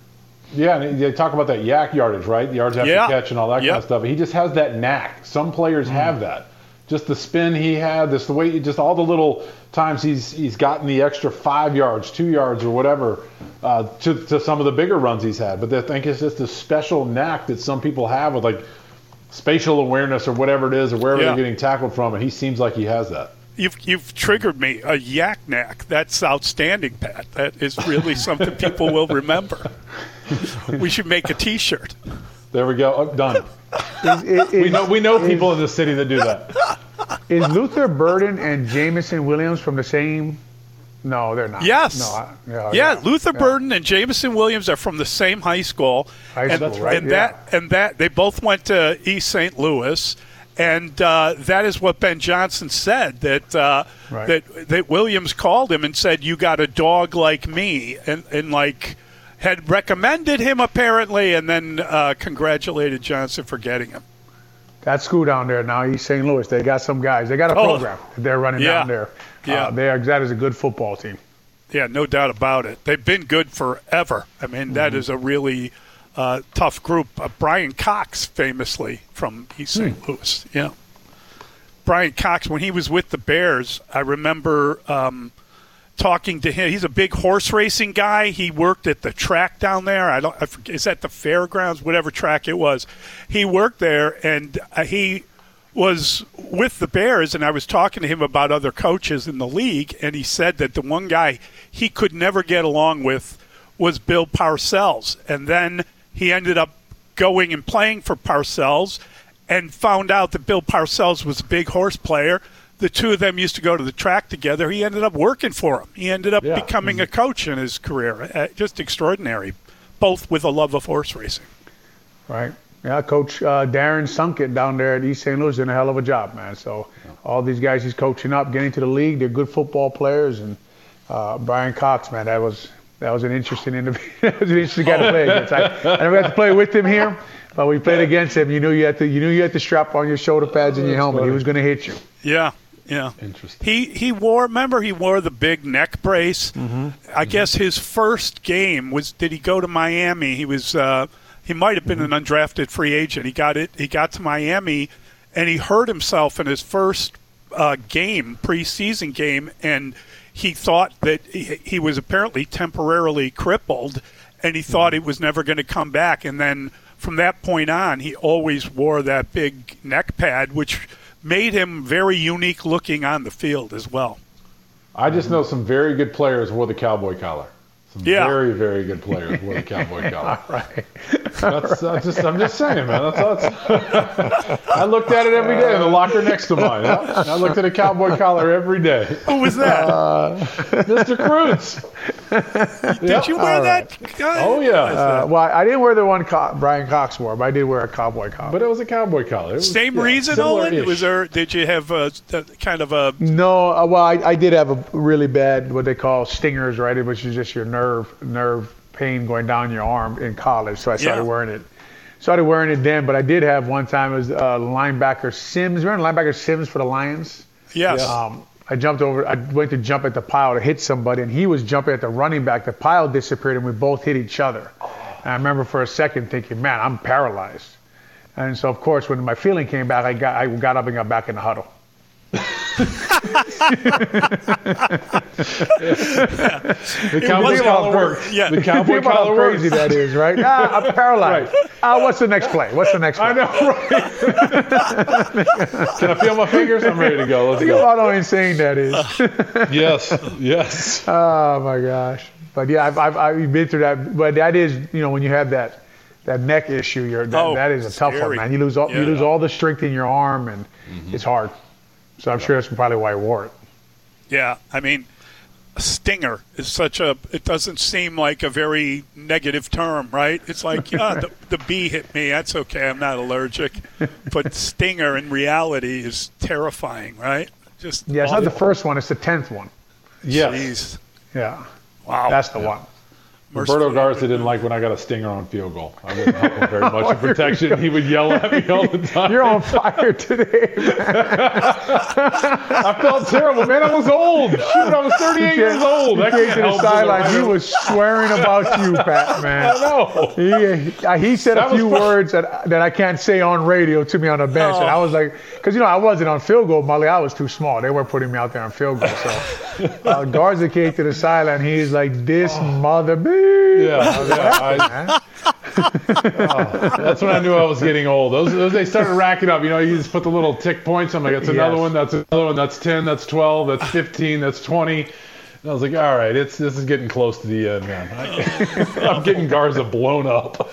Speaker 12: Yeah, and they talk about that yak yardage, right? The yards after
Speaker 9: yeah.
Speaker 12: catch and all that
Speaker 9: yep.
Speaker 12: kind of stuff. He just has that knack. Some players mm. have that. Just the spin he had, this the way, just all the little times he's he's gotten the extra five yards, two yards, or whatever uh, to to some of the bigger runs he's had. But I think it's just a special knack that some people have with like spatial awareness or whatever it is, or wherever yeah. they're getting tackled from, and he seems like he has that.
Speaker 9: You've you've triggered me. A yak knack. That's outstanding, Pat. That is really something people will remember. We should make a T-shirt.
Speaker 12: There we go. Oh, done.
Speaker 11: Is, is,
Speaker 12: we know we know people is, in the city that do that.
Speaker 11: Is Luther Burden and Jameson Williams from the same? No, they're not.
Speaker 9: Yes.
Speaker 11: No, I, yeah,
Speaker 9: yeah,
Speaker 11: yeah,
Speaker 9: Luther
Speaker 11: yeah.
Speaker 9: Burden and Jameson Williams are from the same high school.
Speaker 11: High
Speaker 9: and,
Speaker 11: school, right?
Speaker 9: And
Speaker 11: yeah.
Speaker 9: that and that they both went to East Saint Louis. And uh, that is what Ben Johnson said, that uh,
Speaker 11: right.
Speaker 9: that that Williams called him and said, you got a dog like me, and, and like had recommended him apparently, and then uh, congratulated Johnson for getting him.
Speaker 11: That school down there now, East Saint Louis, they got some guys. They got a program oh, that they're running
Speaker 9: yeah,
Speaker 11: down there.
Speaker 9: Yeah.
Speaker 11: Uh, they are, that is a good football team.
Speaker 9: Yeah, no doubt about it. They've been good forever. I mean, mm-hmm. that is a really uh, tough group. Uh, Brian Cox, famously from East Saint Hmm. Louis. Yeah. Brian Cox, when he was with the Bears, I remember um, talking to him. He's a big horse racing guy. He worked at the track down there. I don't. I forget, is that the fairgrounds? Whatever track it was. He worked there, and uh, he was with the Bears, and I was talking to him about other coaches in the league, and he said that the one guy he could never get along with was Bill Parcells. And then he ended up going and playing for Parcells and found out that Bill Parcells was a big horse player. the two of them used to go to the track together. He ended up working for him. He ended up
Speaker 12: Yeah.
Speaker 9: becoming a coach in his career. Uh, just extraordinary, both with a love of horse racing.
Speaker 11: Right. Yeah, Coach uh, Darren Sunkett down there at East Saint Louis doing a hell of a job, man. So all these guys he's coaching up, getting to the league, they're good football players. And uh, Brian Cox, man, that was that was an interesting interview. That was an interesting guy to play against. I, I never got to play with him here, but we played against him. You knew you had to you knew you had to strap on your shoulder pads and your helmet. He was going to hit you.
Speaker 9: Yeah. Yeah.
Speaker 12: Interesting.
Speaker 9: He he wore. Remember, he wore the big neck brace.
Speaker 11: Mm-hmm.
Speaker 9: I guess his first game was. Did he go to Miami? He was. Uh, he might have been
Speaker 11: Mm-hmm.
Speaker 9: an undrafted free agent. He got it. He got to Miami, and he hurt himself in his first uh, game, preseason game, and he thought that he, he was apparently temporarily crippled, and he thought he was never going to come back. And then from that point on, he always wore that big neck pad, which made him very unique looking on the field as well.
Speaker 12: I just know some very good players wore the cowboy collar. Some
Speaker 9: Yeah.
Speaker 12: very, very good players wore the cowboy collar.
Speaker 11: All right.
Speaker 12: That's, that's just, I'm just saying, man. That's, that's, I looked at it every day in the locker next to mine. Huh? I looked at a cowboy collar every day.
Speaker 9: Who was that?
Speaker 12: Uh, Mister Cruz.
Speaker 9: Did
Speaker 12: Yep.
Speaker 9: you wear
Speaker 11: All
Speaker 9: that?
Speaker 12: Oh, yeah.
Speaker 11: Uh, well, I didn't wear the one Co- Brian Cox wore, but I did wear a cowboy collar.
Speaker 12: But it was a cowboy collar. It was,
Speaker 9: Same
Speaker 12: yeah,
Speaker 9: reason,
Speaker 12: similar-ish.
Speaker 9: Olin? Was there? Did you have a, a kind of a?
Speaker 11: No, uh, well, I, I did have a really bad what they call stingers, right? Which is just your nerve nerve pain going down your arm in college. So I started
Speaker 9: Yeah.
Speaker 11: wearing it. Started wearing it then, but I did have one time as uh, linebacker Sims. Remember linebacker Sims for the Lions?
Speaker 9: Yes.
Speaker 11: Um, I jumped over. I went to jump at the pile to hit somebody, and he was jumping at the running back. The pile disappeared, and we both hit each other. And I remember for a second thinking, "Man, I'm paralyzed." And so, of course, when my feeling came back, I got I got up and got back in the huddle.
Speaker 12: The cowboy collar worked.
Speaker 9: Yeah.
Speaker 12: The cowboy
Speaker 11: Think about
Speaker 12: collar
Speaker 11: how
Speaker 12: worked.
Speaker 11: crazy that is, right? Ah, I'm paralyzed. Ah, what's the next play? What's the next play?
Speaker 12: I know, right? Can I feel my fingers? I'm ready to go. Let's
Speaker 11: Think
Speaker 12: go.
Speaker 11: about how insane that is.
Speaker 12: Yes, yes.
Speaker 11: Oh my gosh! But yeah, I've, I've I've been through that. But that is, you know, when you have that that neck issue, you're that,
Speaker 9: Oh,
Speaker 11: that is a tough
Speaker 9: scary.
Speaker 11: one, man. You lose all
Speaker 9: Yeah.
Speaker 11: you lose all the strength in your arm, and it's hard. So I'm sure that's probably why I wore it.
Speaker 9: Yeah, I mean, a stinger is such a. It doesn't seem like a very negative term, right? It's like, yeah, the, the bee hit me. That's okay. I'm not allergic. But stinger in reality is terrifying, right? Just
Speaker 11: Yeah, it's not the first one; it's the tenth one.
Speaker 12: Yes.
Speaker 9: Jeez.
Speaker 11: Yeah,
Speaker 9: Wow.
Speaker 11: that's the one.
Speaker 12: Roberto Garza didn't like when I got a stinger on field goal. I wouldn't help him very much in protection. He would yell at me all the time.
Speaker 11: You're on fire today, man.
Speaker 12: I felt terrible, man. I was old. Shoot, I was thirty-eight years old.
Speaker 11: He
Speaker 12: I
Speaker 11: came
Speaker 12: can't
Speaker 11: to the
Speaker 12: help
Speaker 11: sideline.
Speaker 12: it.
Speaker 11: He was swearing about you, Pat, man.
Speaker 12: I know.
Speaker 11: He, uh, he said
Speaker 12: That
Speaker 11: a
Speaker 12: was
Speaker 11: few
Speaker 12: fun.
Speaker 11: words that that I can't say on radio to me on the bench, and I was like, because you know I wasn't on field goal, Molly. I was too small. They weren't putting me out there on field goal. So uh, Garza came to the sideline. He's like, "This mother bee."
Speaker 12: Yeah, yeah. I, oh, that's when I knew I was getting old. Those, those they started racking up. You know, you just put the little tick points. I'm like, that's another
Speaker 11: Yes.
Speaker 12: one. That's another one. That's ten. That's twelve. That's fifteen. That's twenty. And I was like, all right, it's this is getting close to the end, man. I, I'm getting Garza blown up.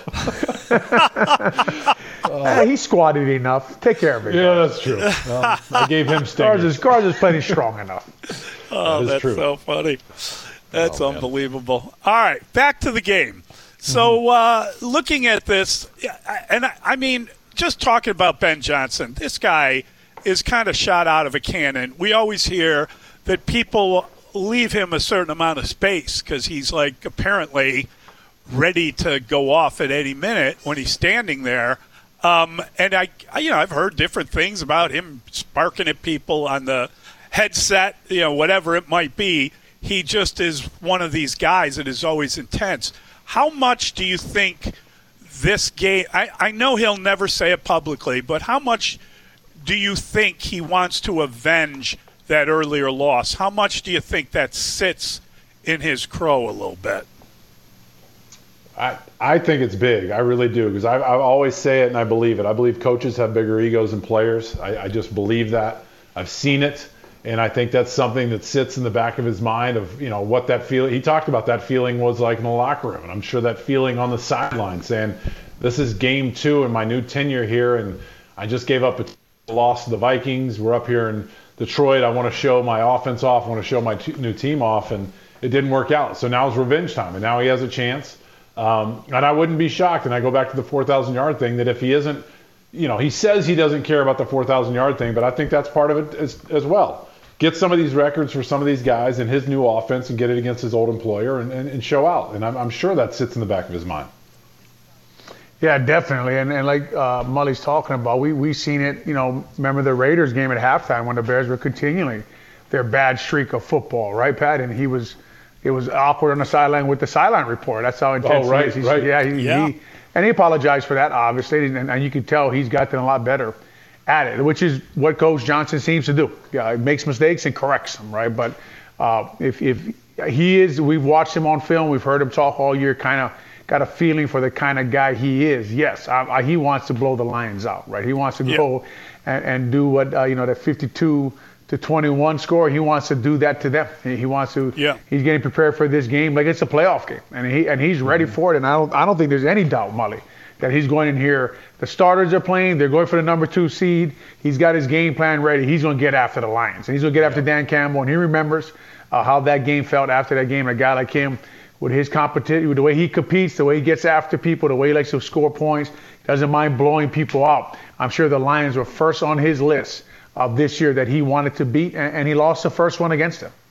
Speaker 11: Uh, he squatted enough. Take care of it.
Speaker 12: Yeah, that's true. Well, I gave him stingers.
Speaker 11: Garza's, Garza's plenty strong enough.
Speaker 9: Oh,
Speaker 12: That is
Speaker 9: that's
Speaker 12: true.
Speaker 9: so funny. That's
Speaker 12: Oh, man.
Speaker 9: unbelievable. All right, back to the game. So, uh, looking at this, yeah, I- and I, I mean, just talking about Ben Johnson, this guy is kind of shot out of a cannon. We always hear that people leave him a certain amount of space because he's like apparently ready to go off at any minute when he's standing there. Um, and I, I, you know, I've heard different things about him sparking at people on the headset, you know, whatever it might be. He just is one of these guys that is always intense. How much do you think this game, I, I know he'll never say it publicly, but how much do you think he wants to avenge that earlier loss? How much do you think that sits in his crow a little bit?
Speaker 12: I, I think it's big. I really do, because I, I always say it and I believe it. I believe coaches have bigger egos than players. I, I just believe that. I've seen it, and I think that's something that sits in the back of his mind of, you know, what that feeling. He talked about that feeling was like in the locker room, and I'm sure that feeling on the sideline saying, this is game two in my new tenure here, and I just gave up a loss to the Vikings. We're up here in Detroit, I want to show my offense off, I want to show my t- new team off, and it didn't work out. So now it's revenge time, and now he has a chance. Um, and I wouldn't be shocked, and I go back to the four thousand yard thing, that if he isn't, you know, he says he doesn't care about the four thousand yard thing, but I think that's part of it as, as well. Get some of these records for some of these guys in his new offense and get it against his old employer and, and, and show out. And I'm, I'm sure that sits in the back of his mind.
Speaker 11: Yeah, definitely. And, and like uh, Mully's talking about, we we seen it, you know, remember the Raiders game at halftime when the Bears were continuing their bad streak of football, right, Pat? And he was, it was awkward on the sideline with the sideline report. That's how intense
Speaker 12: oh, right,
Speaker 11: he is. He's,
Speaker 12: right.
Speaker 11: Yeah, he,
Speaker 9: Yeah.
Speaker 11: he, and he apologized for that, obviously, and, and you can tell he's gotten a lot better at it, which is what Coach Johnson seems to do. Yeah, he makes mistakes and corrects them, right? But uh, if if he is, we've watched him on film, we've heard him talk all year, kind of got a feeling for the kind of guy he is. Yes, I, I, he wants to blow the Lions out, right? He wants to
Speaker 9: Yeah.
Speaker 11: go and, and do what uh, you know, that fifty-two to twenty-one score. He wants to do that to them. He, he wants to.
Speaker 9: Yeah.
Speaker 11: He's getting prepared for this game like it's a playoff game, and he and he's ready for it. And I don't I don't think there's any doubt, Mully, that he's going in here. The starters are playing. They're going for the number two seed. He's got his game plan ready. He's going to get after the Lions. And he's going to get after Dan Campbell. And he remembers uh, how that game felt after that game. A guy like him, with his competition, with the way he competes, the way he gets after people, the way he likes to score points, doesn't mind blowing people out. I'm sure the Lions were first on his list of this year that he wanted to beat, and, and he lost the first one against them.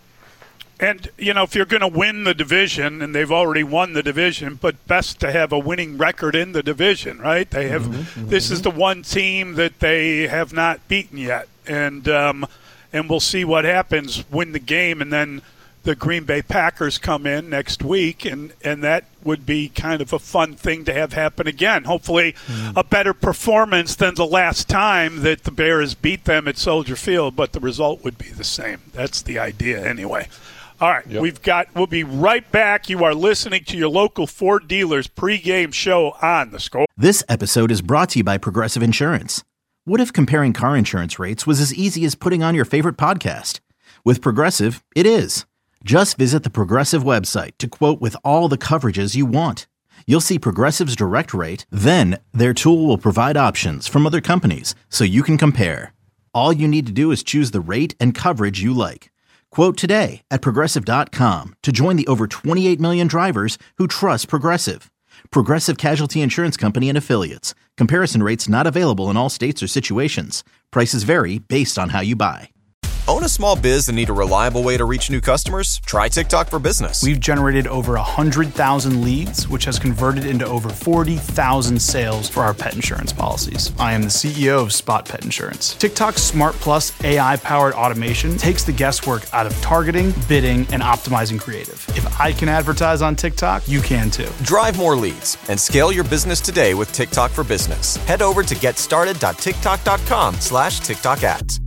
Speaker 9: And, you know, if you're going to win the division, and they've already won the division, but best to have a winning record in the division, right? They have. Mm-hmm, this mm-hmm. is the one team that they have not beaten yet. And um, and we'll see what happens, win the game, and then the Green Bay Packers come in next week, and, and that would be kind of a fun thing to have happen again. Hopefully mm. a better performance than the last time that the Bears beat them at Soldier Field, but the result would be the same. That's the idea anyway. All right, yep. we've got. We'll be right back. You are listening to your local Ford dealers pregame show on The Score.
Speaker 1: This episode is brought to you by Progressive Insurance. What if comparing car insurance rates was as easy as putting on your favorite podcast? With Progressive, it is. Just visit the Progressive website to quote with all the coverages you want. You'll see Progressive's direct rate, then their tool will provide options from other companies so you can compare. All you need to do is choose the rate and coverage you like. Quote today at Progressive dot com to join the over twenty-eight million drivers who trust Progressive. Progressive Casualty Insurance Company and Affiliates. Comparison rates not available in all states or situations. Prices vary based on how you buy.
Speaker 13: Own a small biz and need a reliable way to reach new customers? Try TikTok for Business.
Speaker 20: We've generated over one hundred thousand leads, which has converted into over forty thousand sales for our pet insurance policies. I am the C E O of Spot Pet Insurance. TikTok's Smart Plus A I-powered automation takes the guesswork out of targeting, bidding, and optimizing creative. If I can advertise on TikTok, you can too.
Speaker 13: Drive more leads and scale your business today with TikTok for Business. Head over to getstarted.tiktok.com slash TikTok ads.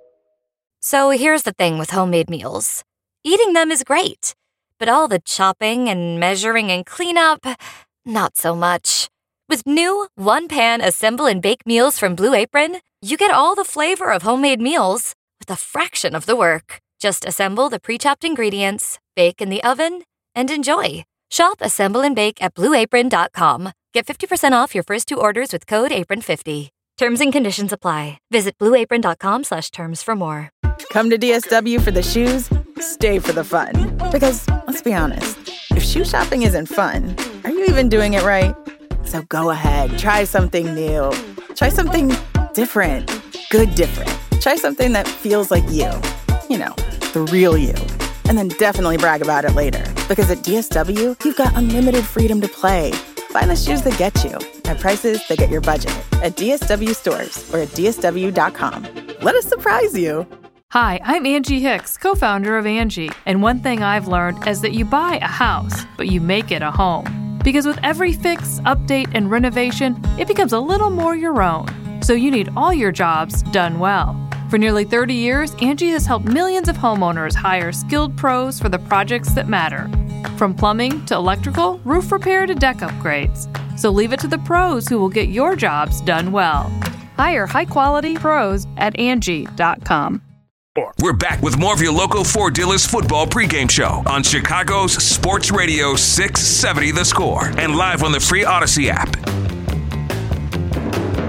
Speaker 21: So here's the thing with homemade meals. Eating them is great, but all the chopping and measuring and cleanup, not so much. With new one-pan assemble and bake meals from Blue Apron, you get all the flavor of homemade meals with a fraction of the work. Just assemble the pre-chopped ingredients, bake in the oven, and enjoy. Shop Assemble and Bake at blue apron dot com. Get fifty percent off your first two orders with code apron fifty. Terms and conditions apply. Visit blue apron dot com slash terms for more.
Speaker 17: Come to D S W for the shoes, stay for the fun. Because, let's be honest, if shoe shopping isn't fun, are you even doing it right? So go ahead, try something new. Try something different. Good different. Try something that feels like you. You know, the real you. And then definitely brag about it later. Because at D S W, you've got unlimited freedom to play. Find the shoes that get you at prices that get your budget at D S W stores or at D S W dot com. Let us surprise you.
Speaker 2: Hi, I'm Angie Hicks, co-founder of Angie. And one thing I've learned is that you buy a house, but you make it a home. Because with every fix, update, and renovation, it becomes a little more your own. So you need all your jobs done well. For nearly thirty years, Angie has helped millions of homeowners hire skilled pros for the projects that matter. From plumbing to electrical, roof repair to deck upgrades. So leave it to the pros who will get your jobs done well. Hire high-quality pros at Angie dot com.
Speaker 8: We're back with more of your local Ford Dealers football pregame show on Chicago's Sports Radio six seventy The Score and live on the free Odyssey app.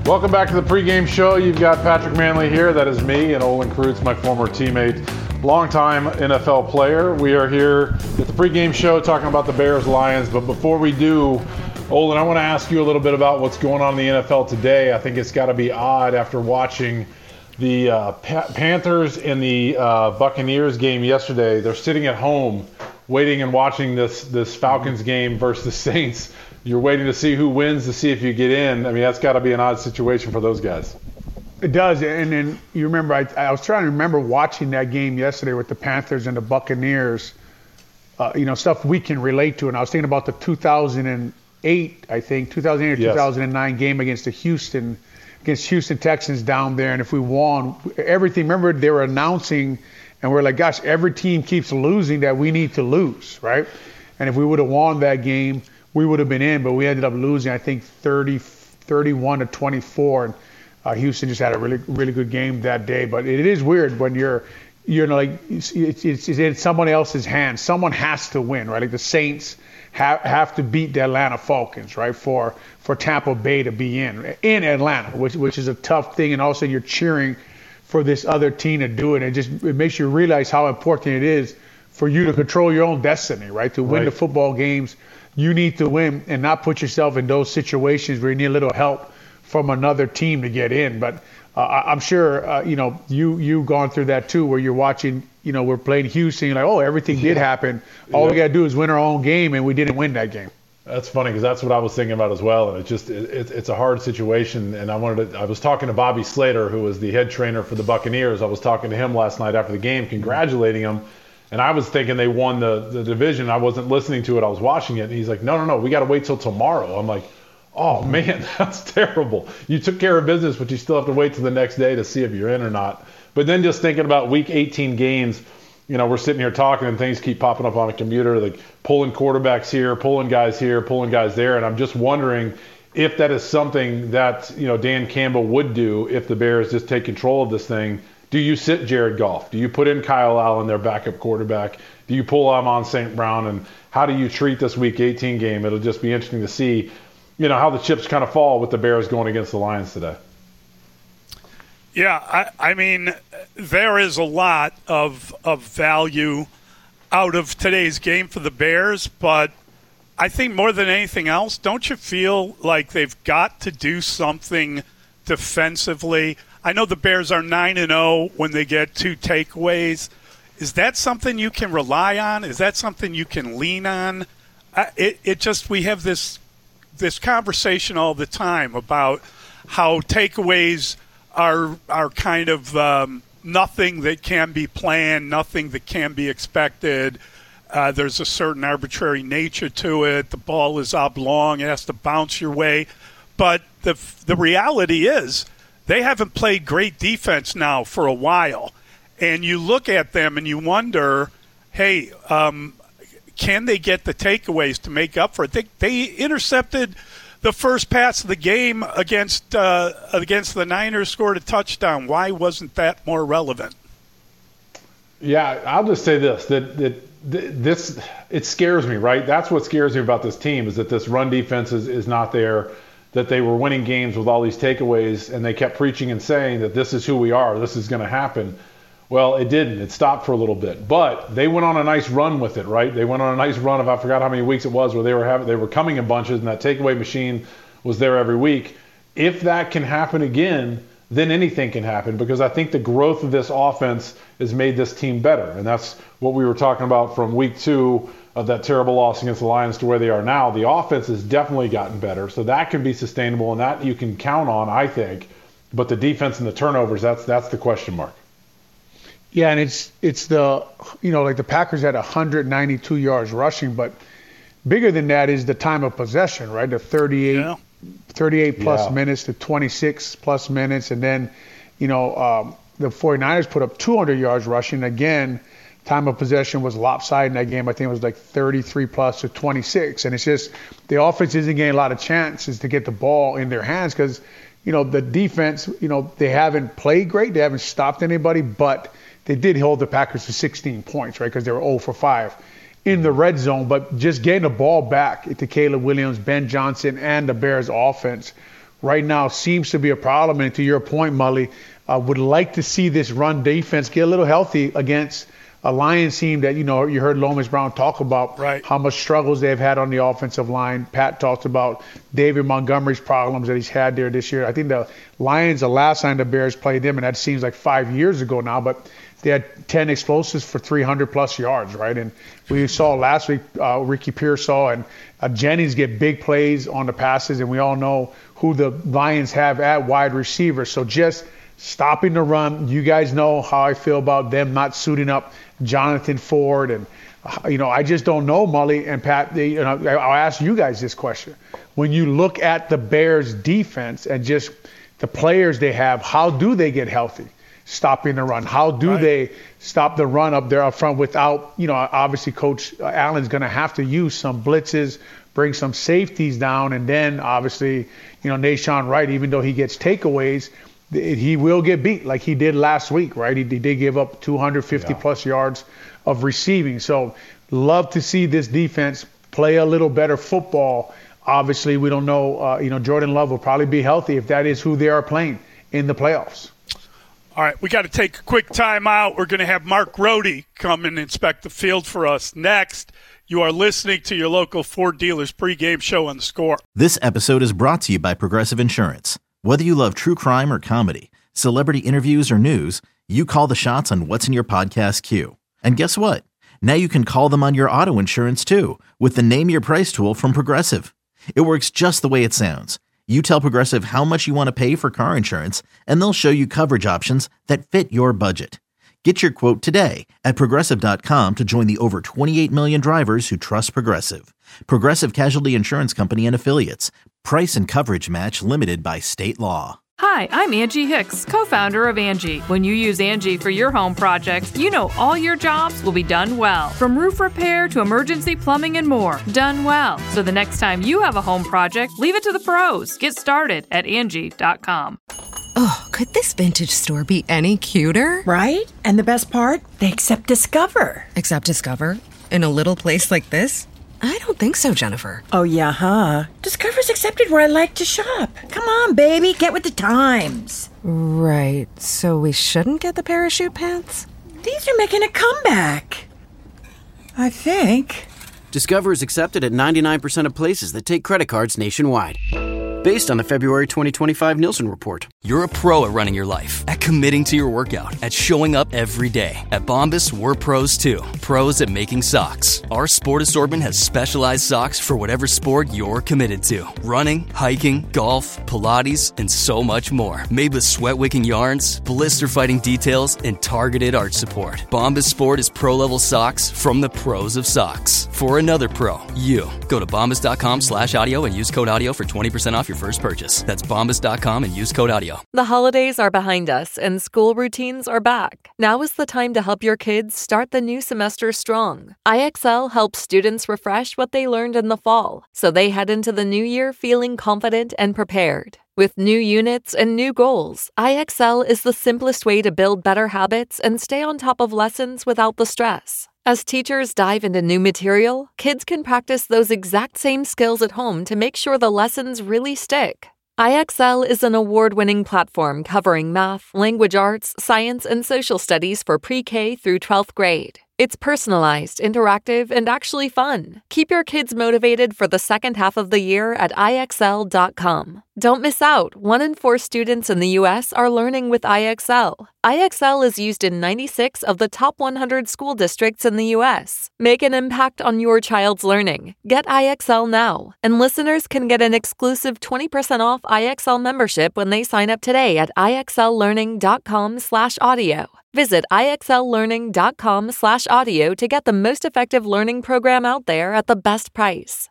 Speaker 12: Welcome back to the pregame show. You've got Patrick Manley here. That is me, and Olin Kreutz, my former teammate, longtime N F L player. We are here at the pregame show talking about the Bears-Lions. But before we do, Olin, I want to ask you a little bit about what's going on in the N F L today. I think it's got to be odd after watching the uh, pa- Panthers and the uh, Buccaneers game yesterday. They're sitting at home waiting and watching this, this Falcons game versus the Saints. You're waiting to see who wins to see if you get in. I mean, that's got to be an odd situation for those guys.
Speaker 11: It does. And then you remember, I, I was trying to remember watching that game yesterday with the Panthers and the Buccaneers, uh, you know, stuff we can relate to. And I was thinking about the two thousand eight, I think, two thousand eight or yes. two thousand nine game against the Houston, against Houston Texans down there. And if we won, everything, remember they were announcing, and we're like, gosh, every team keeps losing that we need to lose, right? And if we would have won that game, we would have been in, but we ended up losing, I think, thirty, thirty-one to twenty-four. And uh, Houston just had a really, really good game that day. But it is weird when you're, you're like, it's, it's, it's in someone else's hands. Someone has to win, right? Like the Saints have, have to beat the Atlanta Falcons, right, for for Tampa Bay to be in in Atlanta, which which is a tough thing. And also you're cheering for this other team to do it. It just it makes you realize how important it is for you to control your own destiny, right? To win right. the football games. You need to win and not put yourself in those situations where you need a little help from another team to get in. But uh, I'm sure, uh, you know, you, you've gone through that too, where you're watching, you know, we're playing Houston, you're like, oh, everything did happen. All yeah. we got to do is win our own game, and we didn't win that game.
Speaker 12: That's funny because that's what I was thinking about as well. And it's just, it, it, it's a hard situation. And I wanted to, I was talking to Bobby Slater, who was the head trainer for the Buccaneers. I was talking to him last night after the game, congratulating him. And I was thinking they won the, the division. I wasn't listening to it. I was watching it. And he's like, no, no, no, we got to wait till tomorrow. I'm like, oh, man, that's terrible. You took care of business, but you still have to wait till the next day to see if you're in or not. But then just thinking about week eighteen games, you know, we're sitting here talking and things keep popping up on a computer, like pulling quarterbacks here, pulling guys here, pulling guys there. And I'm just wondering if that is something that, you know, Dan Campbell would do if the Bears just take control of this thing. Do you sit Jared Goff? Do you put in Kyle Allen, their backup quarterback? Do you pull Amon Saint Brown? And how do you treat this Week eighteen game? It'll just be interesting to see, you know, how the chips kind of fall with the Bears going against the Lions today.
Speaker 9: Yeah, I, I mean, there is a lot of of value out of today's game for the Bears, but I think more than anything else, don't you feel like they've got to do something defensively? I know the Bears are nine and oh when they get two takeaways. Is that something you can rely on? Is that something you can lean on? Uh, it, it just, we have this this conversation all the time about how takeaways are are kind of um, nothing that can be planned, nothing that can be expected. Uh, there's a certain arbitrary nature to it. The ball is oblong. It has to bounce your way. But the the reality is, they haven't played great defense now for a while. And you look at them and you wonder, hey, um, can they get the takeaways to make up for it? They, they intercepted the first pass of the game against uh, against the Niners, scored a touchdown. Why wasn't that more relevant?
Speaker 12: Yeah, I'll just say this, that, that this, it scares me, right? That's what scares me about this team, is that this run defense is, is not there. That they were winning games with all these takeaways, and they kept preaching and saying that this is who we are, this is going to happen. Well, it didn't. It stopped for a little bit. But they went on a nice run with it, right? They went on a nice run of, I forgot how many weeks it was, where they were having, they were coming in bunches, and that takeaway machine was there every week. If that can happen again, then anything can happen, because I think the growth of this offense has made this team better. And that's what we were talking about from week two of that terrible loss against the Lions to where they are now. The offense has definitely gotten better, so that can be sustainable, and that you can count on, I think. But the defense and the turnovers, that's that's the question mark.
Speaker 11: Yeah, and it's it's the, you know, like the Packers had one hundred ninety-two yards rushing, but bigger than that is the time of possession, right? The thirty-eight, yeah. thirty-eight plus yeah. minutes to twenty-six plus minutes, and then, you know, um, the 49ers put up two hundred yards rushing. Again, time of possession was lopsided in that game. I think it was like thirty-three plus to twenty-six. And it's just the offense isn't getting a lot of chances to get the ball in their hands because, you know, the defense, you know, they haven't played great. They haven't stopped anybody, but they did hold the Packers to sixteen points, right, because they were zero for five in the red zone. But just getting the ball back to Caleb Williams, Ben Johnson, and the Bears offense right now seems to be a problem. And to your point, Mully, uh, would like to see this run defense get a little healthy against a Lions team that, you know, you heard Lomas Brown talk about
Speaker 9: right.
Speaker 11: how much struggles they've had on the offensive line. Pat talked about David Montgomery's problems that he's had there this year. I think the Lions, the last time the Bears played them, and that seems like five years ago now, but they had ten explosives for three hundred plus yards, right? And we saw last week uh, Ricky Pearsall and uh, Jennings get big plays on the passes, and we all know who the Lions have at wide receiver. So just stopping the run, you guys know how I feel about them not suiting up Jonathan Ford. And, uh, you know, I just don't know, Mully and Pat. They, you know, I'll ask you guys this question. When you look at the Bears defense and just the players they have, how do they get healthy? Stopping the run. How do right. they stop the run up there up front without, you know, obviously Coach Allen's going to have to use some blitzes, bring some safeties down, and then obviously, you know, Nahshon Wright, even though he gets takeaways, he will get beat like he did last week, right? He, he did give up two hundred fifty yeah. plus yards of receiving. So love to see this defense play a little better football. Obviously, we don't know, uh, you know, Jordan Love will probably be healthy if that is who they are playing in the playoffs.
Speaker 9: All right, we got to take a quick time out. We're going to have Mark Rohde come and inspect the field for us next. You are listening to your local Ford dealers pregame show on The Score.
Speaker 1: This episode is brought to you by Progressive Insurance. Whether you love true crime or comedy, celebrity interviews or news, you call the shots on what's in your podcast queue. And guess what? Now you can call them on your auto insurance too with the Name Your Price tool from Progressive. It works just the way it sounds. You tell Progressive how much you want to pay for car insurance, and they'll show you coverage options that fit your budget. Get your quote today at Progressive dot com to join the over twenty-eight million drivers who trust Progressive. Progressive Casualty Insurance Company and Affiliates. Price and coverage match limited by state law.
Speaker 2: Hi, I'm Angie Hicks, co-founder of Angie. When you use Angie for your home projects, you know all your jobs will be done well. From roof repair to emergency plumbing and more, done well. So the next time you have a home project, leave it to the pros. Get started at Angie dot com.
Speaker 3: Oh, could this vintage store be any cuter?
Speaker 4: Right? And the best part? They accept Discover.
Speaker 3: Accept Discover? In a little place like this? I don't think so, Jennifer.
Speaker 4: Oh, yeah, huh? Discover's accepted where I like to shop. Come on, baby, get with the times.
Speaker 3: Right, so we shouldn't get the parachute pants?
Speaker 4: These are making a comeback. I think.
Speaker 6: Discover is accepted at ninety-nine percent of places that take credit cards nationwide. Based on the February twenty twenty-five Nielsen report.
Speaker 22: You're a pro at running your life, at committing to your workout, at showing up every day. At Bombas, we're pros too. Pros at making socks. Our sport assortment has specialized socks for whatever sport you're committed to. Running, hiking, golf, Pilates, and so much more. Made with sweat-wicking yarns, blister-fighting details, and targeted arch support. Bombas Sport is pro-level socks from the pros of socks. For another pro, you. Go to bombas.com slash audio and use code audio for twenty percent off your first purchase. That's bombas dot com and use code audio.
Speaker 23: The holidays are behind us and school routines are back. Now is the time to help your kids start the new semester strong. I X L helps students refresh what they learned in the fall, so they head into the new year feeling confident and prepared. With new units and new goals, I X L is the simplest way to build better habits and stay on top of lessons without the stress. As teachers dive into new material, kids can practice those exact same skills at home to make sure the lessons really stick. I X L is an award-winning platform covering math, language arts, science, and social studies for pre-K through twelfth grade. It's personalized, interactive, and actually fun. Keep your kids motivated for the second half of the year at I X L dot com. Don't miss out. One in four students in the U S are learning with I X L. I X L is used in ninety-six of the top one hundred school districts in the U S. Make an impact on your child's learning. Get I X L now. And listeners can get an exclusive twenty percent off I X L membership when they sign up today at I X L learning dot com slash audio. Visit I X L learning dot com slash audio to get the most effective learning program out there at the best price.